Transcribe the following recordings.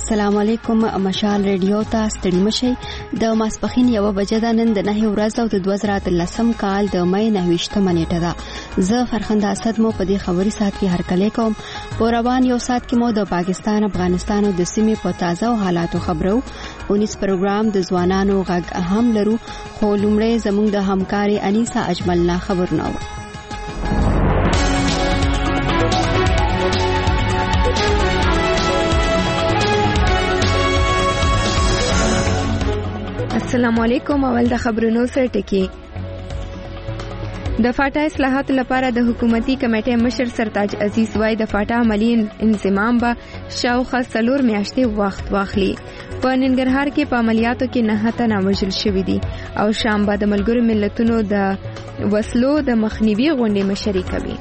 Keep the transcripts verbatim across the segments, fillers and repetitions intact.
السلام علیکم. مشال ریډیو ته ستړي مشئ. د ماسپخین یو بجې د نن د نه ورځ او د دوه زره اتلسم کال د مې نهویشتمه نیټه ده. زه فرخنده اسد مو په دې خبري سات کې هرکلی کوم. په روان یو سات کې مو د پاکستان، افغانستان او د سیمې په تازه او حالاتو خبرو. اونیس پروګرام د ځوانانو غږ اهم لرو، خو لومړی زموږ د همکاري انیسا اجملنا خبرونه و. السلام علیکم. اول د خبرونو سره ټکی. د فاټا اصلاحاتو لپاره د حکومتي کمیټې مشر سرتاج عزیز وای د فاټا عملی انضمام به شاوخوا څلور میاشتې وخت واخلي. په ننګرهار کې په عملیاتو کې نه تنه وژل شوي دي او شام به د ملګرو ملتونو د وسلو د مخنیوي غونډې مشري کوي.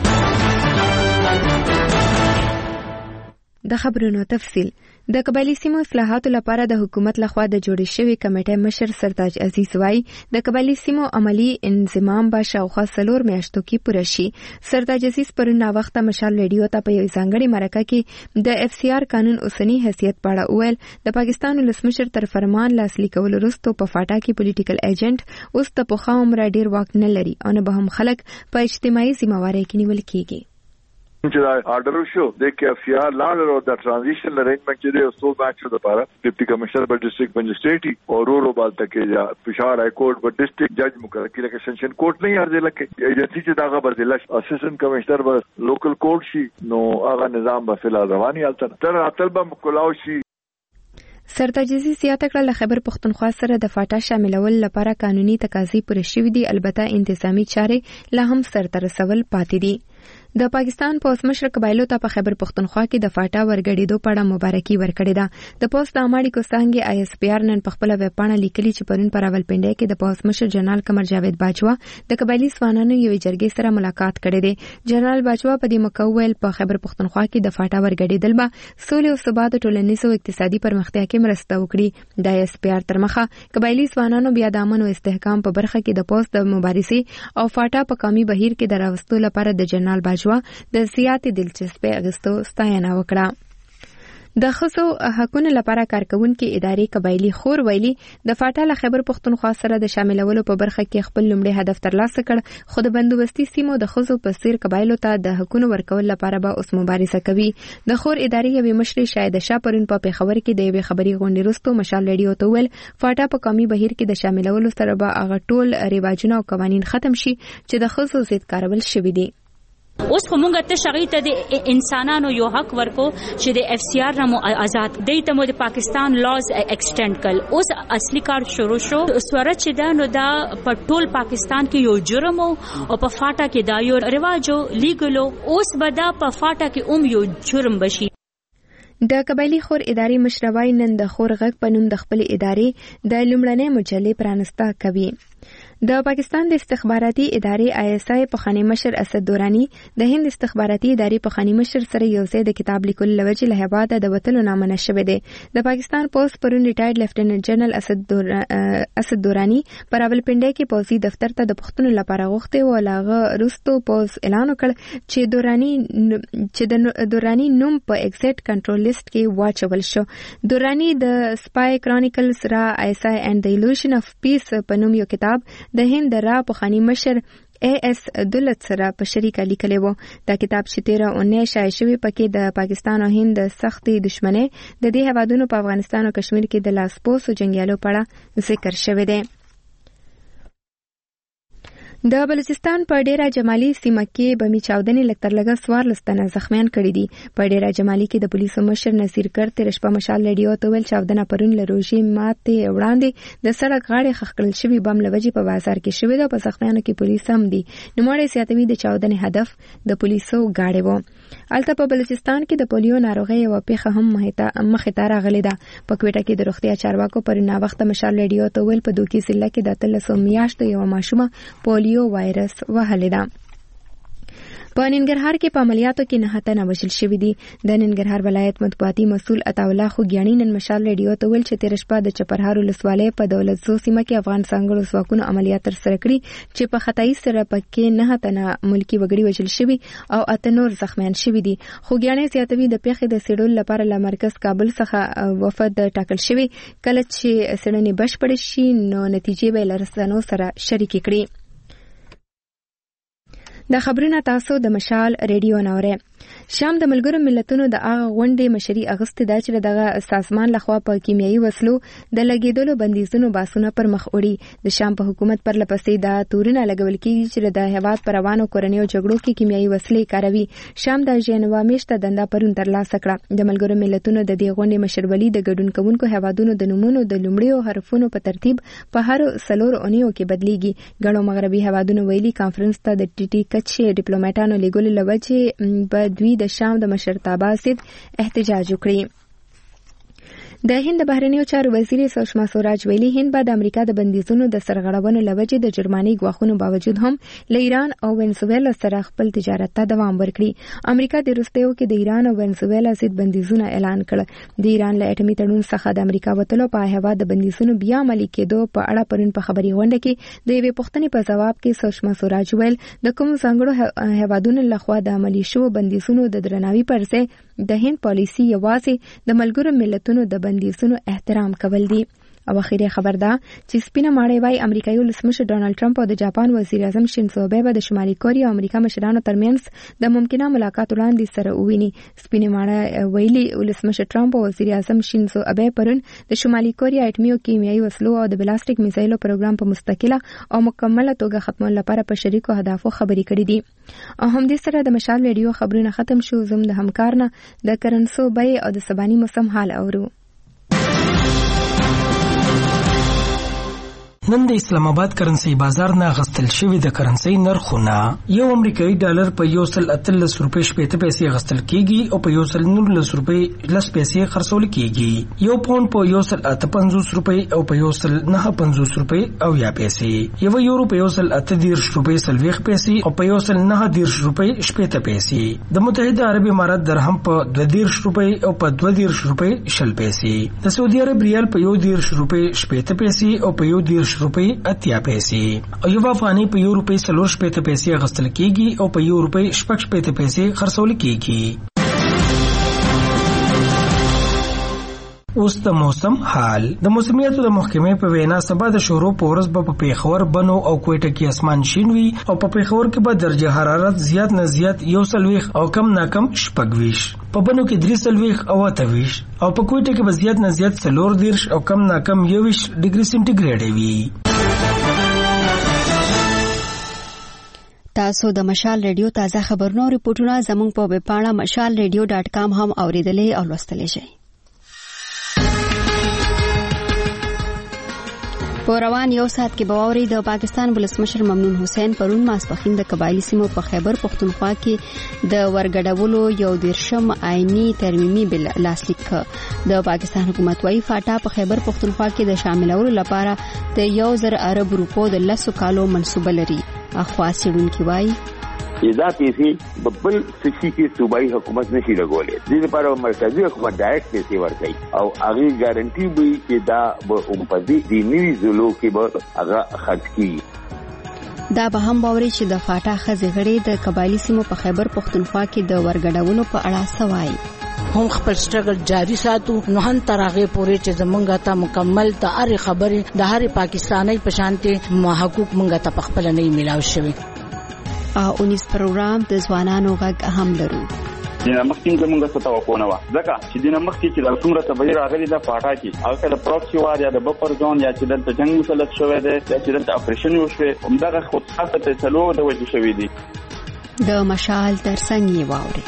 د خبرونو تفصیل. د قبایلی سیمو اصلاحاتو لپاره د حکومت لخوا د جوړې شوې کمیټې مشر سرتاج عزیز وای د قبایلی سیمو عملی انضمام به شاوخوا څلور میاشتو کې پوره شي. سرتاج عزیز پرون ناوخته مشال ریډیو ته په یو ځانګړي مرکه کې د اف سی آر قانون اوسنی حیثیت په اړه وویل د پاکستان ولسمشر تر فرمان لاسلیک کولو وروسته په فاټا کې پولیټیکل ایجنټ اوس د پخوا عمره ډیر واک نه لري او نه به هم خلک په اجتماعي ذمہواری کې نیول کیږي. چې دا آرډر شو د کیفیا لاړ او د ترانزیشن ارینجمنت چې د اصول باندې د لپاره ډیپټي کمشنر په ډیسټریکټ مجسټریټي او رو رو بالته کې یا پېښور های کورټ په ډیسټریکټ جج مقرر کړي لکه سیشن کورټ نه یارځي لکه ایجنسی چې دا خبر دی لکه اسسټنټ کمشنر به لوکل کورټ شي نو هغه نظام به فعال رواني حالت تر اتل به مکلاو شي. سرتاج عزیز زیاته کړه له خبر پښتونخوا سره د فاټا شاملول لپاره قانوني تقاضې پوره شوې دي، البته انتظامی چارې لا هم سرته رسول پاتې دي. د پاکستان پوس مشر قبایلو ته په خبر پښتونخوا کې د فاټا ورګړېدو په اړه مبارکي ورکړې ده. د پوس د اماړي کوستانګي آی اس پی آر نن په خپل ویب پاڼه لیکلي چې پرون پر راولپنډۍ کې د پوس مشر جنرال قمر جاوید باجوا د قبایلی ځوانانو یو جرګې سره ملاقات کړی دی. جنرال باجوا په دې موقع ویل په خبر پښتونخوا کې د فاټا ورګړېدل به سولې او ثبات ټولنیز او اقتصادي پرمختیا کې مرسته وکړي. د آی اس پی آر تر مخه قبایلی ځوانانو بیا د امن او استحکام په برخه کې د پوس د مبارزې او فاټا په قومي بهیر کې د راوستلو لپاره د جنرال باجوا د زیاتې دلچسپۍ اخیستو ستاینه وکړه. د ښځو حقونو لپاره کارکونکي ادارې قبایلی خور ویلي د فاټا له خیبر پښتونخوا سره د شاملولو په برخه کې خپل لومړی هدف ترلاسه کړ، خو د بندوبستي سیمو د ښځو په څیر قبایلو ته د حقونو ورکول لپاره به اوس مبارزه کوي. د خور ادارې یوې مشرې شاهد شاه پرون په پیښور کې د یوې خبري غونډې وروسته مشال ریډیو ته ویل فاټا په قومي بهیر کې د شاملولو سره به هغه ټول رواجونه او قوانین ختم شي چې د ښځو ضد کارول شوي دي. اوس خو مونږ ته شغی ته د انسانانو یو حق ورکو چې د اف سی آر نمو آزاد دی ته مو د پاکستان لاز ایکسټند کړ. اوس اصلي کار شروع شو. سوره چې دا نو دا په ټول پاکستان کې یو جرم او په فاټا کې دا یو رواجو لیګلو اوس به دا په فاټا کې اوم یو جرم بشي. د قبایلی خور ادارې مشروي نن د خور غږ په نوم د خپل ادارې د لومړنۍ مجلې پرانسته کوي. د پاکستان د استخباراتي ادارې آی اس آی پخوانی مشر اسد دورانی د هند استخباراتي ادارې پخوانی مشر سره یو ځای د کتاب لیکلو لوجې له هیواده د وتلو نامه شوې ده. د پاکستان پولیس پرون ریټایرډ لیفټیننټ جنرال اسد دور... اسد دورانی پر راولپنډۍ کې پولیسي دفتر ته د پښتون لپاره غوښتي و لاغه روستو پولیس اعلان وکړ چې دورانی چې د دورانی نوم په ایگزیټ کنټرول لیست کې واچول شو. دورانی د سپای کرونیکلز را آی اس آی اینڈ د ایلوژن اف پیس په نوم یو کتاب د هند را پخوانی مشر اے ایس دولت سره په شریکه لیکلی و. دا کتاب چې تیره اونۍ شایع شوی پکې د پاکستان او هند د سختې دښمنۍ د دې هیوادونو په افغانستان او کشمیر کې د لاسپوڅو جنګیالو په اړه ذکر شوی دی. د بلوچستان په ډیره جمالي سیمه کې بمي چاودنې لکتر لګه سوار لستنه زخمیان کړي دي. په ډیره جمالي کې د پولیسو مشر نصیر کر تر شپه مشال ریډیو ته ویل چاودنه پرون له روژې ماتې وړاندې د سړک غاړې خښ کړل شوي بم له وجې په بازار کې شوي ده. په زخمیانو کې پولیس هم دي. نوموړی زیاتوي د چاودنې هدف د پولیسو گاډي و. الته په بلوچستان کې د پولیو ناروغۍ یوه پیښه هم مخې ته راغلې ده. په کوټه کې د روغتیا چارواکو پرون ناوخته مشال ریډیو ته ویل په دوکي ضلع کې د اتلسو میاشتو یوه ماشومه پولیو وایرس وهلې ده. په ننګرهار کې په عملیاتو کې نه تنه وژل شوي دي. د ننګرهار ولایت مطبوعاتي مسؤل عطاالله خوګیاڼي نن مشال ریډیو ته ویل چې تیر شپه د چپرهار ولسوالۍ په دولت زو سیمه کې افغان څنګهړو ځواکونو عملیات ترسره کړي چې په خطای سره پکې نه تنه ملکی وګړي وژل شوي او اته نور زخمیان شوي دي. خوګیاڼي زیاتوي د پیښې د څېړلو لپاره له مرکز کابل څخه وفد ټاکل شوی. کله چې څېړنې بشپړې شي نو نتیجې به له رسنیو سره شریکې کړي. د خبرونه تاسو د مشال ریډیو نوره. شام د ملګرو ملتونو د هغه غونډې مشري اغستې ده چې دغه سازمان لخوا په کیمیاوي وسلو د لګیدلو بندیزونو باسونه پر مخ وړي. د شام په حکومت پر لپسې دا تورونه لګول کیږي چې د هیواد پر روانو کورنیو جګړو کې کیمیاوي وسلې کاروي. شام د جنوا میاشتې دنده پرون ترلاسه کړه. د ملګرو ملتونو د دې غونډې مشرولي د ګډون کوونکو هیوادونو د نومونو د لومړیو حرفونو په ترتیب په هر څلور اونیو کې بدلیږي. ګڼو مغربي هیوادونو ویلي کانفرنس ته د ټي ټي کچې ډیپلوماټانو لګول لوجه په دوی د شام د مشرتابه سید احتجاج وکړي. د هند بهرنیو چارو وزیر سشما سوراج ویلي هند به د امریکا د بندیزونو د سرغړونو لوجه د جرماني غواخونو باوجود هم له ایران او وینزویلا سره خپل تجارت ته دوام ورکړي. امریکا د روسیې کې د ایران او وینزویلا ضد بندیزونه اعلان کړ. د ایران له اټومي تړون څخه د امریکا وتلو په هیواد د بندیزونو بیا عملي کېدو په اړه پرون په خبري غونډه کې د یوې پوښتنې په جواب کې سشما سوراج ویل د کوم ځانګړو هیوادونو لخوا د عملي شوو بندیزونو د درناوي پر ځای د هند پالیسي یوازې د ملګرو ملتونو د بندیزونو احترام کول دي. او اخیری خبر ده چې سپینه ماړی وای امریکایي ولسمشر ډونالد ټرمپ او د جاپان وزیر اعظم شینزو آبه د شمالي کوریا او امریکا مشرانو ترمنځ د ممکنه ملاقات وړاندې سره وویني. سپینه ماړی ویلي ولسمشر ټرمپ او وزیر اعظم شینزو آبه پرون د شمالي کوریا اټومي او کیمیاوي وسلو او د بلاستیک میزایلو پروګرام په مستقله او مکمله توګه ختمولو لپاره په شریکو اهدافو خبرې کړې دي. او هم دې سره د مشال ریډیو خبرونه ختم شو. زم د همکارنه د کرنسو بای او د سبانی موسم حال اورو. نن د اسلام آباد کرنسي بازار نه غستل شوی د کرنسي نرخونه یو امریکایي ډالر په یو سل اتلس روپۍ شپېته پیسې غستل کیږي او په یو سل نولس روپۍ لس پیسې خرڅول کیږي. یو پاوند په یو سل اته پنځوس روپۍ او په یو سل نه پنځوس روپۍ او یا پیسې. یو یورو په یو سل اته دیرش روپۍ سلويخ پیسې او په یو سل نه دیرش روپۍ شپېته پیسې. د متحده عرب امارات درهم په دوه دیرش روپۍ او په دوه دیرش روپۍ شل پیسې. د سعودي عرب ریال په یو دیرش روپۍ شپېته پیسې او په یو دیرش روپۍ اتیا پیسې. او یو افغاني په یو روپۍ څلور شپېته پیسې غستل کیږي او په یو روپۍ شپږ شپېته پیسې خرڅول کیږي. اوس د موسم حال. د موسمیاتو د محکمې په وینا سبا د شورو په ورځ به په پیښور بنو او کوټه کې اسمان شین وي او په پیښور کې به درجه حرارت زیات نه زیات یو سلويخ او کم نه کم شپږ ویش، په بنو کې درې سلويخ او اته ویش او په کوټه کې به زیات نه زیات څلور دیرش او کم نه کم یو ویش ډیګري سنټیګریډ وي. تاسو د مشال ریډیو تازه خبرونه او ریپورتونه زموږ په ویب پاڼه مشال ریډیو ډاټ کام هم اوریدلې او لوستلې شئ. په روان یو ساعت کې به واوري د پاکستان ولسمشر ممنون حسین پرون ماسپخین د قبایلی سیمو په خیبر پختونخوا کې د ورګډولو یو دیرشم آئینی ترمیمي بل لاسلیک کړ. د پاکستان حکومت وايي فاټا په خیبر پختونخوا کې د شاملولو لپاره د یو زر ارب روپو د لسو کالو منصوبه لري. اخوا سیډونکو وايي دا پیسې ببل سشي کې صوبایي حکومت نشي لګولې. دې لپاره مرکزی حکومت ډایرکټ پیسې ورکړي او هغه ګارانټي وي چې دا به اومپدي د نیوي زلو کې به هغه خرج کیږي. دا به هم باوري چې د فاټا خزې غړي د قبایلی سیمو په خیبر پختونخوا کې د ورګډولو په اړه سوای هم خپل سټرګل جاری ساتو نو هم ترغه پورې چې زمونږه ته مکمل ته هر خبره د هر پاکستانی په شانته ما حقوق مونږه ته خپل نه ملاو شوی. او انیس پروګرام د ځوانانو غږ هم لرو. دینه مخکې زمونږه څه توقع نه و ځکه چې دینه مخکې چې د څومره تبعیر راغلي د پاټا کې او کله پروکسي وار یا د بفر زون یا چې د جنگ مسلط شوی دی یا چې د اپریشن وشوي همدغه خود خاصه فیصلو د وجه شوی دی. د مشال ترڅنګ یې واوري.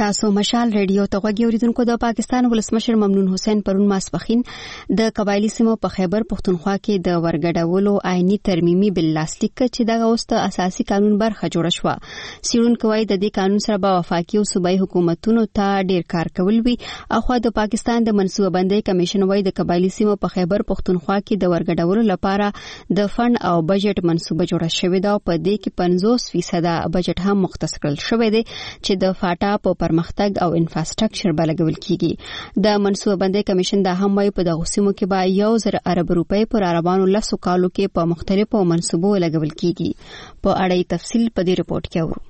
تاسو مشال ریډیو ته غوږی اوریدونکو د پاکستان ولسمشر ممنون حسین پرون ماسپخین د قبایلی سیمو په خیبر پختونخوا کې د ورګډولو آئینی ترمیمي بل لاسلیک چې دغه اوس د اساسي قانون برخه جوړه شو. سیرونکو وايي د دې قانون سره به وفاقي او صوبایي حکومتونو ته ډیر کار کول وي. اخو د پاکستان د منصوبه بندۍ کمیشن وايي د قبایلی سیمو په خیبر پختونخوا کې د ورګډولو لپاره د فند او بجټ منصوبه جوړه شوې ده. په دې کې پنځوس فیصد بجټ هم مختص کړل شوی دی چې د فاټا په پرمختګ او انفراستراکچر بلګول کیږي. د منصوبه بندۍ کمیشن دا هم وايي په دغه سیمو کې به یو زر ارب روپۍ پر عربانو لسو کالو کې په مختلفو منصوبو لګول کیږي. په اړه تفصیل په دې رپورت کې اورو.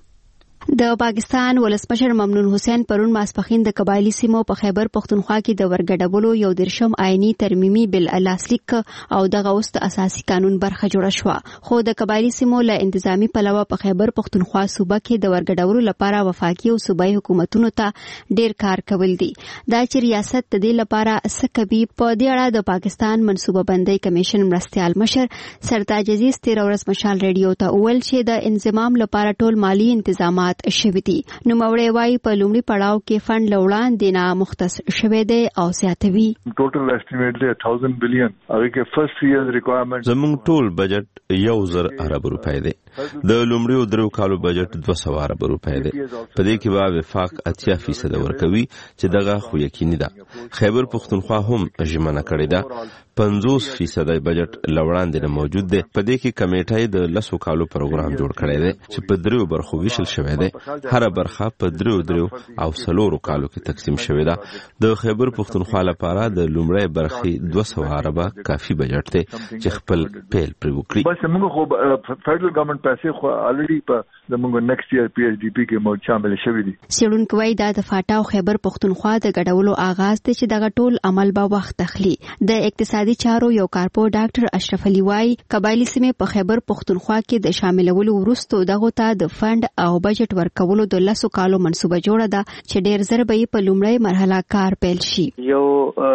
د پاکستان ولسمشر ممنون حسین پرون ماسپخین د قبایلی سیمو په خیبر پختونخوا کې د ورګډولو یو درشم آئینی ترمیمي بل لاسلیک او دغه اوس د اساسي قانون برخه جوړه شو. خو د قبایلی سیمو له انتظامی پلوه په خیبر پختونخوا صوبه کې د ورګډولو لپاره وفاقي او صوبایي حکومتونو ته ډیر کار کول دي. دا چې ریاست د دې لپاره سکبي په دې اړه د پاکستان منصوبه بندۍ کمیشن مرستيال مشر سرتاج عزیز تیر ورځ مشال ریډیو ته وویل چې د انضمام لپاره ټول مالی انتظامات شوی دي. نو موري وايي په لومړي پړاو کې فند لوړان دینا مختص شوی دی او زیاتوي. ټوټل اسټیمیټ دی one thousand billion. هغه کې فرست ایئر ریکوایرمنټ زموږ ټول بجټ یو زر ارب روپۍ دی. د لومړیو درو کالو بجټ دوه سوه ارب روپۍ دی. په دې کې به وفاق اتیا فیصد ورکوي چې دغه خو یقیني ده. خیبر پختونخوا هم ژمنه کړې ده پنځوس فیصد بجټ لوړاندې موجود دی. په دې کې کمیټه د لسو کالو پروګرام جوړ کړی دی چې په دریو برخو ویشل شوی دی. هر برخه په دریو دریو او سلورو کالو کې تقسیم شوی ده. د خیبر پختونخوا لپاره د لومړی برخې دوه سوه ارب کافي بجټ دی چې خپل پیل پرې وکړي. بس موږ خو فدرل ګورنمنت پیسې خو الریډي په زموږ نیکسټ ایئر پی ایچ ډی پی کې مو شامل شوی دي. سیرونکو وايي دا د فاټا او خیبر پختونخوا د ګډولو آغاز دی چې دغه ټول عمل به وخت اخلي. د اقتصادي چارو یو کارپو ډاکټر اشرف علي وايي قبایلی سیمې په خیبر پختونخوا کې د شاملولو وروسته دغه ته د فند او بجټ ورکولو د لسو کالو منصوبه جوړه ده چې ډیر زر به په لومړی مرحله کار پیل شي. یو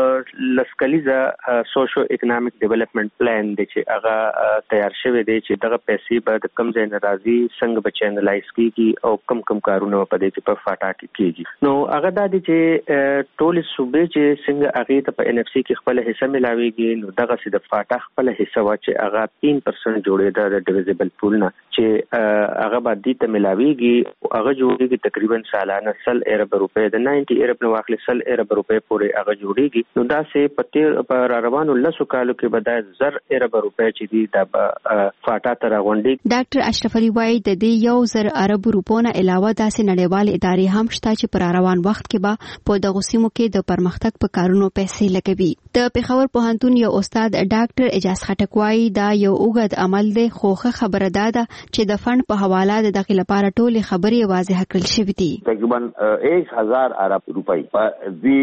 لسکلیزه سوشو اکونومیک ډیولپمنٹ پلان دی چې هغه تیار شوی دی چې دغه پیسې به د کم ځای نه راځي څنګه به چینلایز کیږي او کم کم کارونه په دې کې په فاټا کې کیږي. نو هغه د دې چې ټول صوبې چې څنګه هغه ته په ان اف سی کې خپل حصہ ملاويږي نو دغه سي د فاټا خپل حصہ وا چې هغه تین پرسنټ جوړې ده د ډیویزبل پول نه چې هغه باندې ته ملاويږي هغه جوړيږي تقریبا سالانه سل ارب روپے د نوي ارب نو واخلي سل ارب روپے پورې هغه جوړيږي. نو دا سه پته پر روانو لسو کالو کې بدای زر ارب روپے چې دي د فاټا تر غونډي. ډاکټر اشرف علي وايي د دې یو زر ارب روپو نه علاوه داسې نړیوال ادارې هم شته چې پر روان وخت کې به په دغه سیمو کې د پرمختګ په کارونو پیسې لګوي. د پیښور پوهنتون یو استاد ډاکټر اجاز خټک وايي دا یو اوږد عمل دی خو خبره ده چې د فند په حواله د دغه لپاره ټول خبرې واضح کړل شوې دي. تقریبا एक हजार अरब रुपए पर जी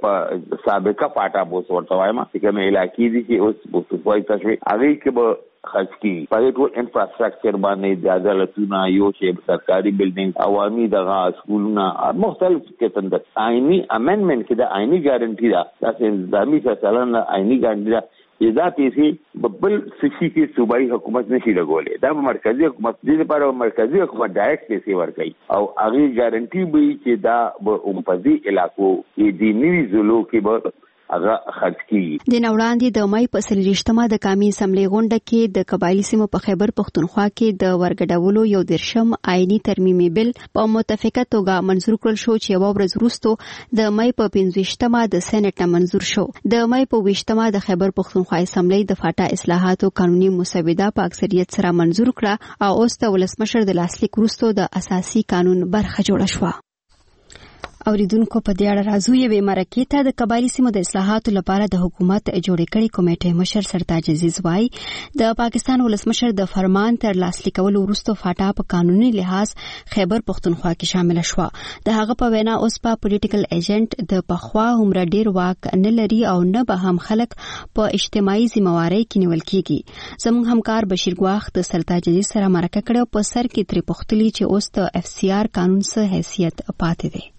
साबिका पाटा बोस ورته وایم چې کوم علاقې دي چې اوس بوس وایي تاسو هغه کې به خرج کی په ټول انفراستراکچر باندې د عدالتونو یو چې سرکاري بلډینګ عوامي دغه سکولونه مختلف قسم د آئینی امندمنت کې د آئینی ګارانټي دا تاسو ځامي څلنه آئینی ګارانټي دا دا پیسې بل سشي کې صوبایي حکومت نشي لګولې. دا مرکزی حکومت دې لپاره مرکزی حکومت ډایرکټ پیسې ورکړي او هغه ګارانټي به چې دا په امپدي علاقو کې د نیوي زلو کې به هغه خرج کیږي. د نوړاندې د مای په سلریشتمه د قومي اسمبلی غونډه کې د قبایلی سیمو په خیبر پختونخوا کې د ورګډولو یو درشم آئینی ترمیمي بل په متفقه توګه منظور کړل شو چې یو ورځ وروسته د مای په پنځویشتمه د سېنات منظور شو. د مای په ویشتمه د خیبر پختونخوا اسمبلی د فاټا اصلاحاتو قانوني مسوده په اکثریت سره منظور کړه او اوس د ولسمشر د لاسلیک وروسته د اساسي قانون برخه جوړه شوه. اوریدونکو په دې اړه راځو یې مرکې ته د قبایلی سیمو د اصلاحاتو لپاره د حکومت جوړې کړې کمیټې مشر سرتاج عزیز وايي د پاکستان ولسمشر د فرمان تر لاسلیک کولو وروسته فاټا په قانوني لحاظ خیبر پختونخوا کې شامل شو. د هغه په وینا اوس په پولیټیکل ایجنټ د پخوا عمر ډیر واک نه لري او نه به هم خلک په اجتماعي ذمہواری کې نیول کیږي. زموږ همکار بشیر ګواخ د سرتاج عزیز سره مرکه کړې په سر کې تری پختلی چې اوس د اف سی آر قانون څخه حیثیت پاتې دی.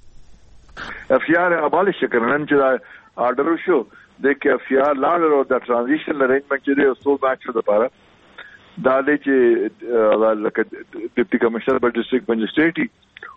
اف سی آر ابالش کړنن چې آرډر شو د کې اف سی آر لاړو د ترانزیشن ارینجمنت چې د سو باچ لپاره دا د چې لکه ډیپټي کمشنر پر ډیسټریکټ مجسټریټي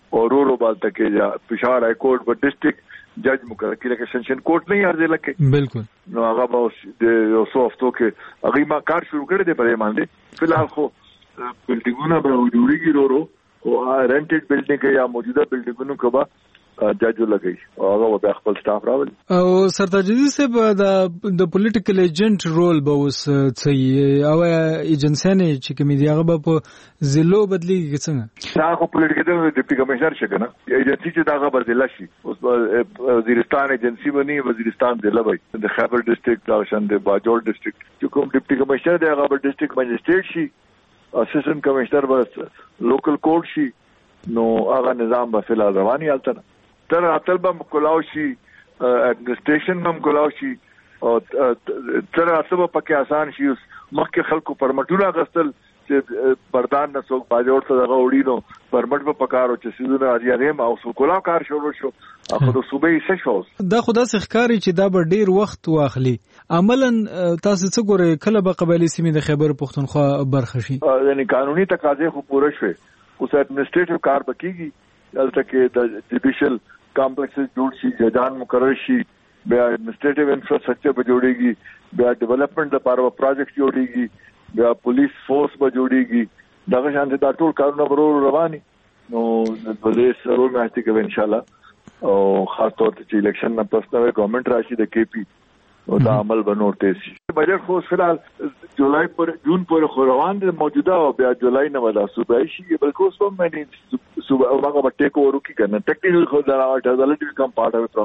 और रो रो बाल तक जा पिशावर हाई कोर्ट पर डिस्ट्रिक्ट जज मुकर की लगे सेशन कोर्ट नहीं हर जिले के बिल्कुल नो आगा बहुत सौ हफ्तों के अगली माँ कार शुरू कर दे पर मान दे फिलहाल को बिल्डिंगों ना जुड़ी की रो रो रेंटेड बिल्डिंग के या मौजूदा बिल्डिंगों के बाद जज लगी और वो बेखबल स्टाफ रावल او سرتاجدي سے د پولیټیکل ایجنټ رول به اوس صحیح او ایجنسیانه چې کوم دی هغه په زلو بدلیږي څنګه دا خو پولیټیکل ډیپټي کمشنر شګه نه ایجنسی چې دا هغه بدلا شي اوس وزیرستان ایجنسی بنی وزیرستان ضلع وای د خیبر ډیسټریکټ داشن د باجوړ ډیسټریکټ چې کوم ډیپټي کمشنر دی هغه ډیسټریکټ مجسټریټ شي اسسټنټ کمشنر بس لوکل کورټ شي نو هغه نظام به فل رواني حالت تر اتل به کلاو شي اډمنسټریشن هم کلاو شي او تر اتل به پکې آسان شي مخکې خلکو پرمټونه غستل چې بردان نه څوک باجوړ ته دغه وړي نو پرمټ په پکارو چې سیدونه اړیاغم او سو کلاو کار شروع شو اخو د صوبې څه شو دا خدا سخکاری چې دا به ډیر وخت واخلي عملاً تاسو څه ګورئ کله به قبایلی سیمې د خیبر پښتونخوا برخه شي یعنی قانوني تقاضې خو پوره شوي اوس اډمنسټریټیو کار بکیږي دلته کې د جوډیشل کمپلیکسز جوړ شي ججان مقرر شي بیا اډمنسټریټیو انفراسټرکچر به جوړیږي بیا ډیولپمنٹ لپاره پروجیکټ جوړیږي بیا پولیس فورس به جوړیږي دغه شان دا ټول کارونه ورو رواني نو د پولیس سره ماشتي کوي ان شاء الله او خاص طور ته چې الیکشن نه پس نوې ګورنمنت راشي د کې پی او دا عمل بنور تیز شي بجټ خو فلحال جولای پر جون پر خو روان دي موجوده او بیا جولای نه ولا صوبای شي بلکې اوس هم باندې صوبه او هغه ټیک اوور کی کنه ټیکنیکل خو دا ډیولپمنٹ کم پارت اف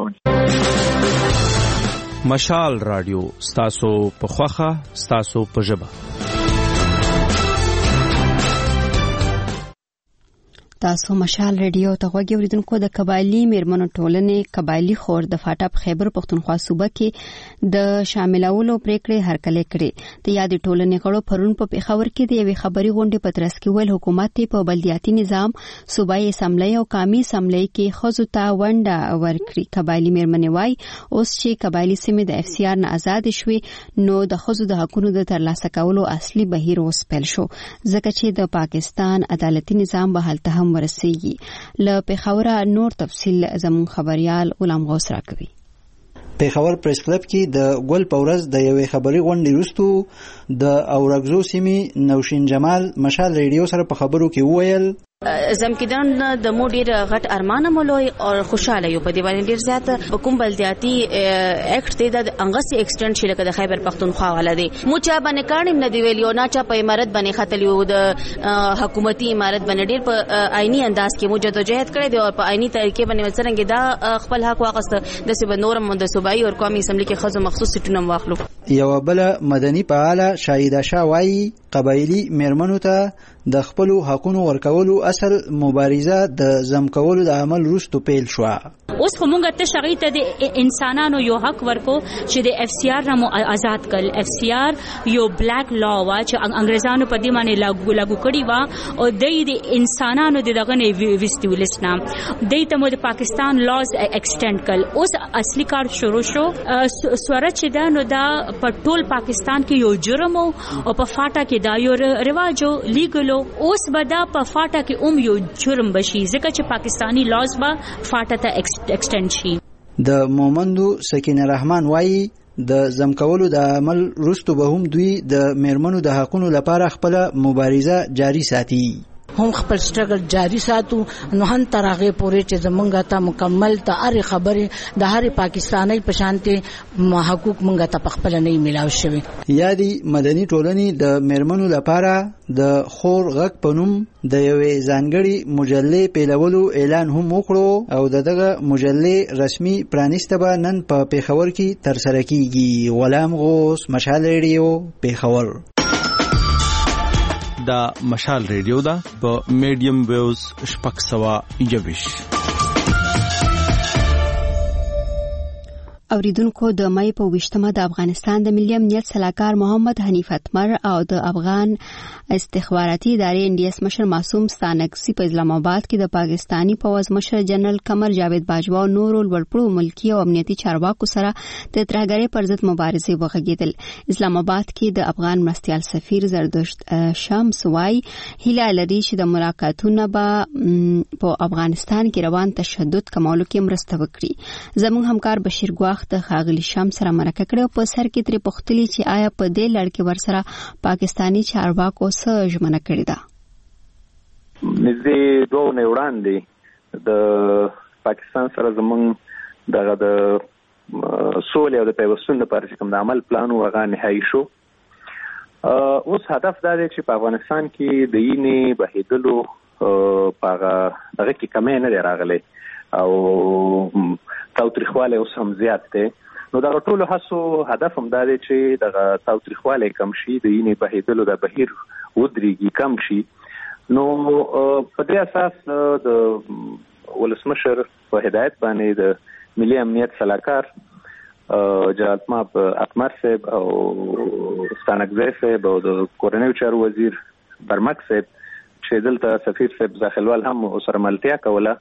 پروینس مشال رادیو ستاسو په خوخه ستاسو په ژبه تاسو مشال ریډیو ته غوږی اوریدونکو د قبایلی میرمنو ټولنې قبایلی خور د فاټا خیبر پښتونخوا صوبه کې د شاملولو پریکړې هرکلې کړې د یاد ټولنې غړو پرون په پیښور کې د یوې خبري غونډې په ترڅ کې ویل حکومت په بلدیاتي نظام صوبایي اسمبلی او قومي اسمبلی کې خزو ته ونډه ورکړي قبایلی میرمنې وای اوس چې قبایلی سیمې د اف سی آر نه آزاد شوي نو د خزو د حقوقو د ترلاسه کولو اصلي بهیر اوس پیل شو ځکه چې د پاکستان عدالتي نظام به حالت هم ورسیږي ل پیښور نور تفصیل زمون خبريال غلام غوث راکوي پیښور پریس کلب کې د ګل پورز د یوې خبري غونډې وروسته د اورګزو سیمې نوشین جمال مشال ریډیو سره په خبرو کې وویل زمکدان د مو ډیر غټ ارمان مولوي او خوشاله یو په دی باندې ډیر زیات کوم بلدیاتي اکټ دی د انګسي ایکسټنټ شي لکه د خیبر پختونخوا ولادي مو چا باندې کاڼم نه دی ویلیو نه چا په امارت باندې خطلیو د حکومتي امارت باندې ډیر په آئینی انداز کې مو جدوجہد کړی دی او په آئینی طریقې باندې څنګه دا خپل حق واغسته د سیب نورم د صوبایي او قومي اسمبلی کې خزو مخصوص سټونه واخلو یو بل مدني فعال شاهده شاوای قبایلی میرمنو ته د خپل حقوقو ورکولو اصل مبارزه د زم کولو د عمل وروسته پیل شو اوس کومه ته شغی ته د انسانانو یو حق ورکو چې د اف سی آر نه آزاد کړ اف سی آر یو بلیک لا وا چې انګریزانو په دې باندې لاګو لاګو کړی وا او د انسانانو دغه نه وستول اسلام د ته مو د پاکستان لاز ایکسټند کړ اوس اصلي کار شروع شو سوره چې دا نو دا په ټول پاکستان کې یو جرم او په فاټا کې دا یو رواجو لیګل اوس بدا په فاټا کې اوم یو جرم بشي ځکه چې پاکستانی لاز با فاټا ته ایکسټند شي د مومندو سکینه رحمان وایي د زمکولو د عمل رستو به هم دوی د میرمنو د حقوقو لپاره خپل مبارزه جاری ساتي هم خپل سټرګل جاری ساتو نو هن ترغه پورې چې زمونږه ته مکمل ته اری خبره د هر پاکستانی په شانته حقوق مونږه ته خپل نه میلاو شوی یادي مدني ټولنې د میرمنو لپاره د خور غک پنوم د یوې ځانګړي مجلې پیلولو اعلان هم وکړو او دغه مجلې رسمي پرانیسته به نن په پیښور کې تر سره کیږي غلام غوث مشال ریډیو پیښور دا مشال ریډیو دا په میډیم ویوز شپږ سوه یویش اوریدونکو د مې په وشتمه د افغانستان د ملي امنیت سلاکار محمد حنیف اتمر او د افغان استخباراتي ادارې ان ډي اس مشر معصوم ستانکزي په اسلام آباد کې د پاکستانی پوز مشر جنرال قمر جاوید باجوا او نورو لوړپوړو ملکی او امنیتي چارواکو سره د ترهګرۍ پر ضد مبارزه وغږیدل. اسلام آباد کې د افغان مرستيال سفیر زردشت شمس وای هیله لري چې د ملاقاتونو به په افغانستان کې روان تشدد کمولو کې مرسته وکړي. زموږ همکار بشیر ګواخ د خاغلی شمس سره مرکه کړو په سر کې تر پختلی چې آیا په دې لړ کې ورسره پاکستانی چارواکو سره ژمنه کړې ده. نږدې دوه نه وړاندې د پاکستان سره زمونږ دغه د سولې او د پیوستون لپاره چې کوم د عمل پلان وغه نهایی شو. اوس هدف دا دی چې په افغانستان کې د یینې بهیدلو په هغه کې کمې نه راغلي او تاوتریخواله اوس هم زیات دی. نو دا ټول هڅو هدف هم دا دی چې دا تاوتریخواله کم شي، د یینې بهیدلو د بهیر ودرېږي، کم شي. نو په دې اساس د ولسمشر په هدایت باندې د ملي امنیت سلاکار جنرال ماب اتمر صاحب او ستانکزی صاحب او د کورنیو چارو وزیر برمک صاحب چې دلته سفیر صاحب داخلوال هم سره ملتیا کوله،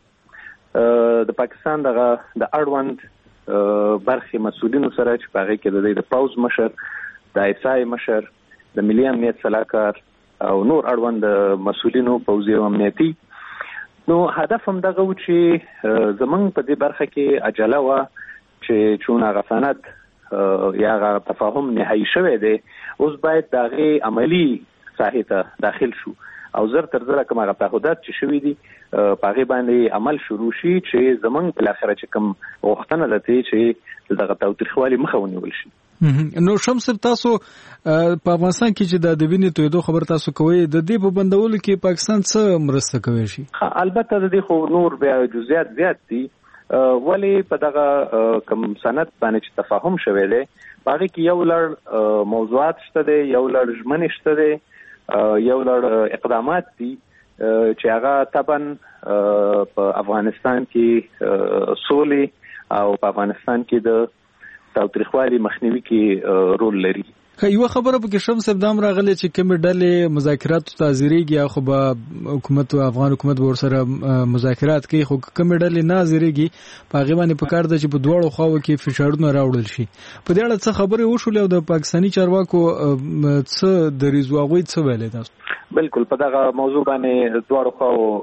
د پاکستان دغه د اړوند برخې مسؤلینو سره چې په هغه کې د پوز مشر، د ایسای مشر، د ملي امنیت سلاکار او نور اړوند مسؤلینو پوزي او امنیتي. نو هدف هم دغه و چې زمونږ په دې برخه کې عجله و چې چون هغه سند یا هغه تفاهم نهایی شوی دی، اوس باید د هغې عملي ساحې ته داخل شو او زر تر زره کوم هغه تعهدات چې شوي دي په هغې باندې عمل شروع شي چې زمونږ بالاخره چې کوم غوښتنه ده چې دغه تاوتریخوالي مخه ونیول شي. نو شمس تاسو په افغانستان کې چې د وینې تویدو خبر تاسو کوئ، د دې په بندولو کې پاکستان څه مرسته کوي شي؟ البته د دې خو نور بیا جزئیات زیات دي، ولی په دغه کوم سند باندې چې تفاهم شوی دی په هغې کې یو لړ موضوعات شته دی، یو لړ ژمنې شته دی، یو لړ اقدامات دي چې هغه طبعا په افغانستان کې سولې او په افغانستان کې د تاوتریخوالي مخنیوي کې رول لري. یو خبره به کې شمس ابدام راغلی چې کوم ډلې مذاکرات ته حاضرېږي، خو به حکومت او افغان حکومت ور سره مذاکرات کوي، خو کوم ډلې نه حاضرېږي په هغه باندې پکار ده چې په دواړو خواو کې فشارونه راوړل شي. په دې اړه څه خبرې وشولې او د پاکستانی چارواکو څه د ریزواغوي څه ویلې تاسو؟ بالکل په دغه موضوع باندې دواړو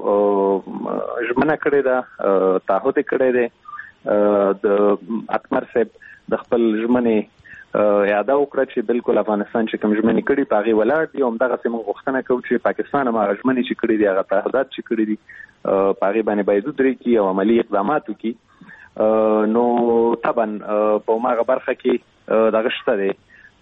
خواو ژمنه کړې ده، تعهد کړی دی. د اتمر صاحب د خپل ژمنې یاده وکړه چې بالکل افغانستان چې کوم ژمنې کړي په هغې ولاړ دي، همدغسې موږ غوښتنه کوو چې پاکستان هم هغه ژمنې چې کړي دي، هغه تعهدات چې کړي دي په هغې باندې باید ودرېږي او عملي اقدامات وکړي. نو طبعا په هماغه برخه کې دغه شته دی،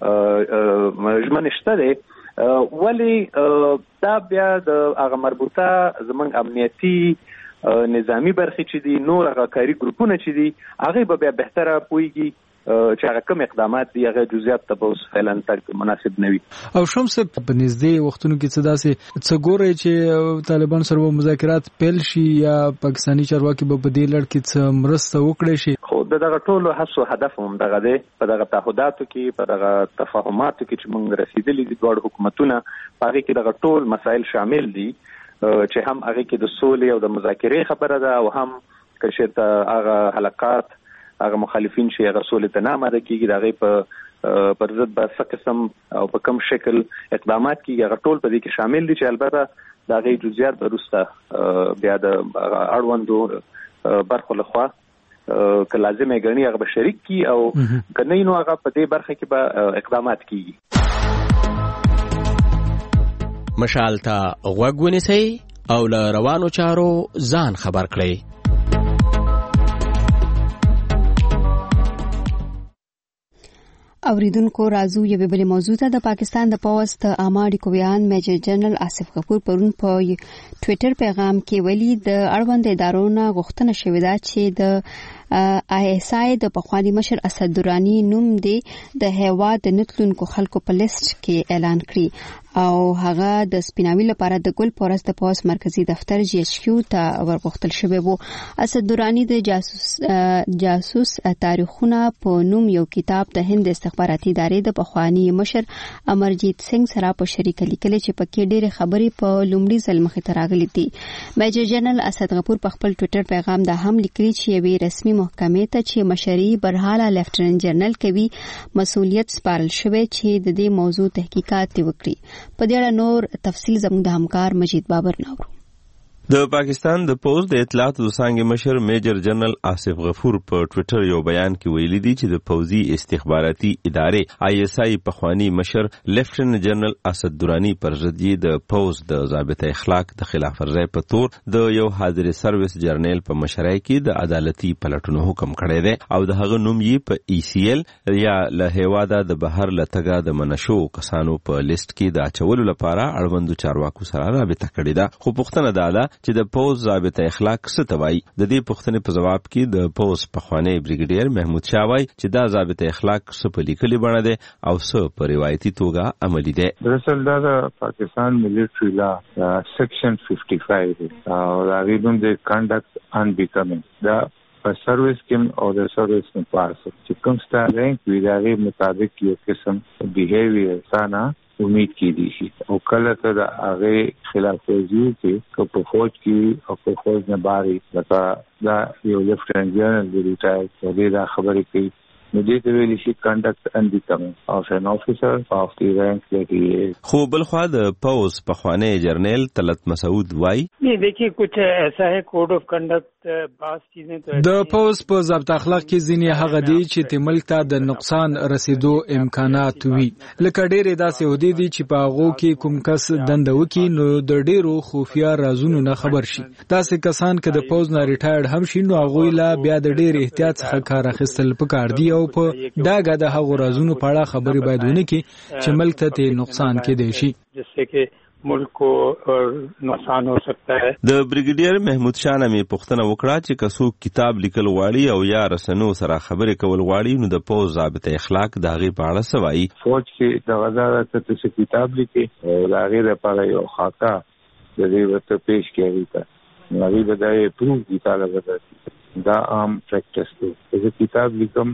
ژمنې شته دی، ولی دا بیا د هغه مربوطه زموږ امنیتي نظامی برخې چې دي، نور هغه کاري ګروپونه چې دي، هغې به بیا بهتره پوهېږي چې هغه کوم اقدامات دي، هغه جزئیات ته به اوس فعلا تګ مناسب نه وي. او شمس په نږدې وختونو کې څه داسې څه ګورئ چې طالبان سره به مذاکرات پیل شي یا پاکستاني چارواکي به په دې لړ کې څه مرسته وکړي شي؟ خو د دغه ټولو هڅو هدف هم دغه دی، په دغه تعهداتو کې، په دغه تفاهماتو کې چې موږ رسېدلي دي دواړو حکومتونه، په هغې کې دغه ټول مسایل شامل دي چې هم هغې کې د سولې او د مذاکرې خبره ده، او هم که چېرته هغه حلقات، هغه مخالفین چې هغه سولې ته نه آماده کېږي، د هغې په پر ضد به څه قسم او په کوم شکل اقدامات کېږي، هغه ټول په دې کې شامل دي چې البته د هغې جزئیات به وروسته بیا د اړوندو برخو لخوا که لازم یې ګڼي هغه به شریک کړي، او که نه نو هغه په دې برخه کې به اقدامات کېږي. مشال ته غوږ ونیسئ او له روانو چارو ځان خبر کړئ. اوریدونکو راځو یوه بلې موضوع ته. د پاکستان د پوځ د عامه اړیکو ویان میجر جنرال آصف غفور پرون په ټوئیټر پیغام کې ویلي د اړوند ادارو نه غوښتنه شوې ده چې د آی ایس آی د پخوانی مشر اسد درانی نوم دی د هیواد د نتلونکو خلکو په لیست کې اعلان کړي او هغه د سپیناوي لپاره د ګل پورس د پوس مرکزی دفتر جی ایچ کیو ته ورغختل شوی وو. اسد درانی د جاسوس جاسوس تاریخونه په نوم یو کتاب د هند استخباراتي ادارې د پخوانی مشر امرجیت سنگ سره په شریک لیکل چې پکې ډېر خبرې په لومړي ځل مخې ته راغلي دي. میجر جنرال اسد غفور په خپل ټوئیټر پیغام دا هم لیکلی چې یوې رسمي محکمې ته چې مشري برحاله لیفټننټ جنرال کوي مسؤلیت سپارل شوی چې د دې موضوع تحقیقات وکړي. په دې اړه نور تفصیل زموږ د همکار مجید بابر نورو. د پاکستان د پوز د اطلاعاتو د څانګې مشر میجر جنرال آصف غفور په ټوئیټر یو بیان کې ویلي دي چې د پوزي استخباراتي ادارې آی ایس آی پخوانی مشر لیفټننټ جنرال اسد درانی پر ضد د پوز د ضابطه اخلاق د خلاف ورزي په تور د یو حاضر سرویس جرنیل په مشرۍ کې د عدالتي پلټونو حکم کړی دی او د هغه نوم یې په ای سی ایل یا له هیواده د بهر لټګه د منشو کسانو په لیست کې د اچولو لپاره اړوندو چارواکو سره رابطه کړې ده. خو پوښتنه ده چې د پوز ضابطه اخلاق څه ته وایي. د دې پوښتنې په جواب کې د پوز پخوانی بریګیډیر محمود شاه وایي چې دا ضابطه اخلاق څه په لیکلي بڼه ده او څه په روایتي توګه عملي ده. دراصل دا د پاکستان ملټری لا سیکشن پنځه پنځه او دا ریډوم د کنډکټ ان بیکمینګ دا په سرویس کې او د سرویس په پاس چې کوم ستاره رینک وی دا غي مطابق یو قسم بیهیویر سانا امید کی دي شي او کله ته د هغه خلاف ورزي کې په فوج کې او په فوج نه باري لکه دا یو لیفټننټ جنرال د ریټایر په دې خبرې کوي نو دې ته ویل شي کنډکټ ان بیکمینګ او ان افیسر اف دی رینک لګي. خو بل خو د پوز پخوانی جرنیل طلعت مسعود وای नहीं देखिए कुछ ऐसा है कोड ऑफ कंडक्ट बास चीजें तो د پوز په ضابطه اخلاق کې ځینې هغه دي چې د ملک ته د نقصان رسیدو امکانات وي لکه ډېرې داسې ودی دي چې په هغه کې کوم کس دنده وکي نو د ډېرو خفیا رازونو نه خبر شي. داسې کسان چې د پوز نه ریټایرډ هم شي نو هغه لا بیا د ډېر احتیاط څخه کار اخیستل پکار دی او په داګه د هغو رازونو په اړه خبرې باید ونه کړي چې ملک ته نقصان کېدی شي جسے کہ ملک کو نقصان ہو سکتا ہے. د بریګیډیر محمود شاه نامې پوښتنه وکړه چې کسو کتاب لیکل غواړي او یا رسنو سره خبرې کول غواړي نو د پوز ضابطه اخلاق د هغې په اړه څه وایي. فوج کې د وزارت څخه کتاب لیکي او د هغې لپاره یو خاکه د دې ورته پیش کړي تا نو هغې به دا یې پروف دي تاله به دا عام پریکټس دی. زه کتاب لیکم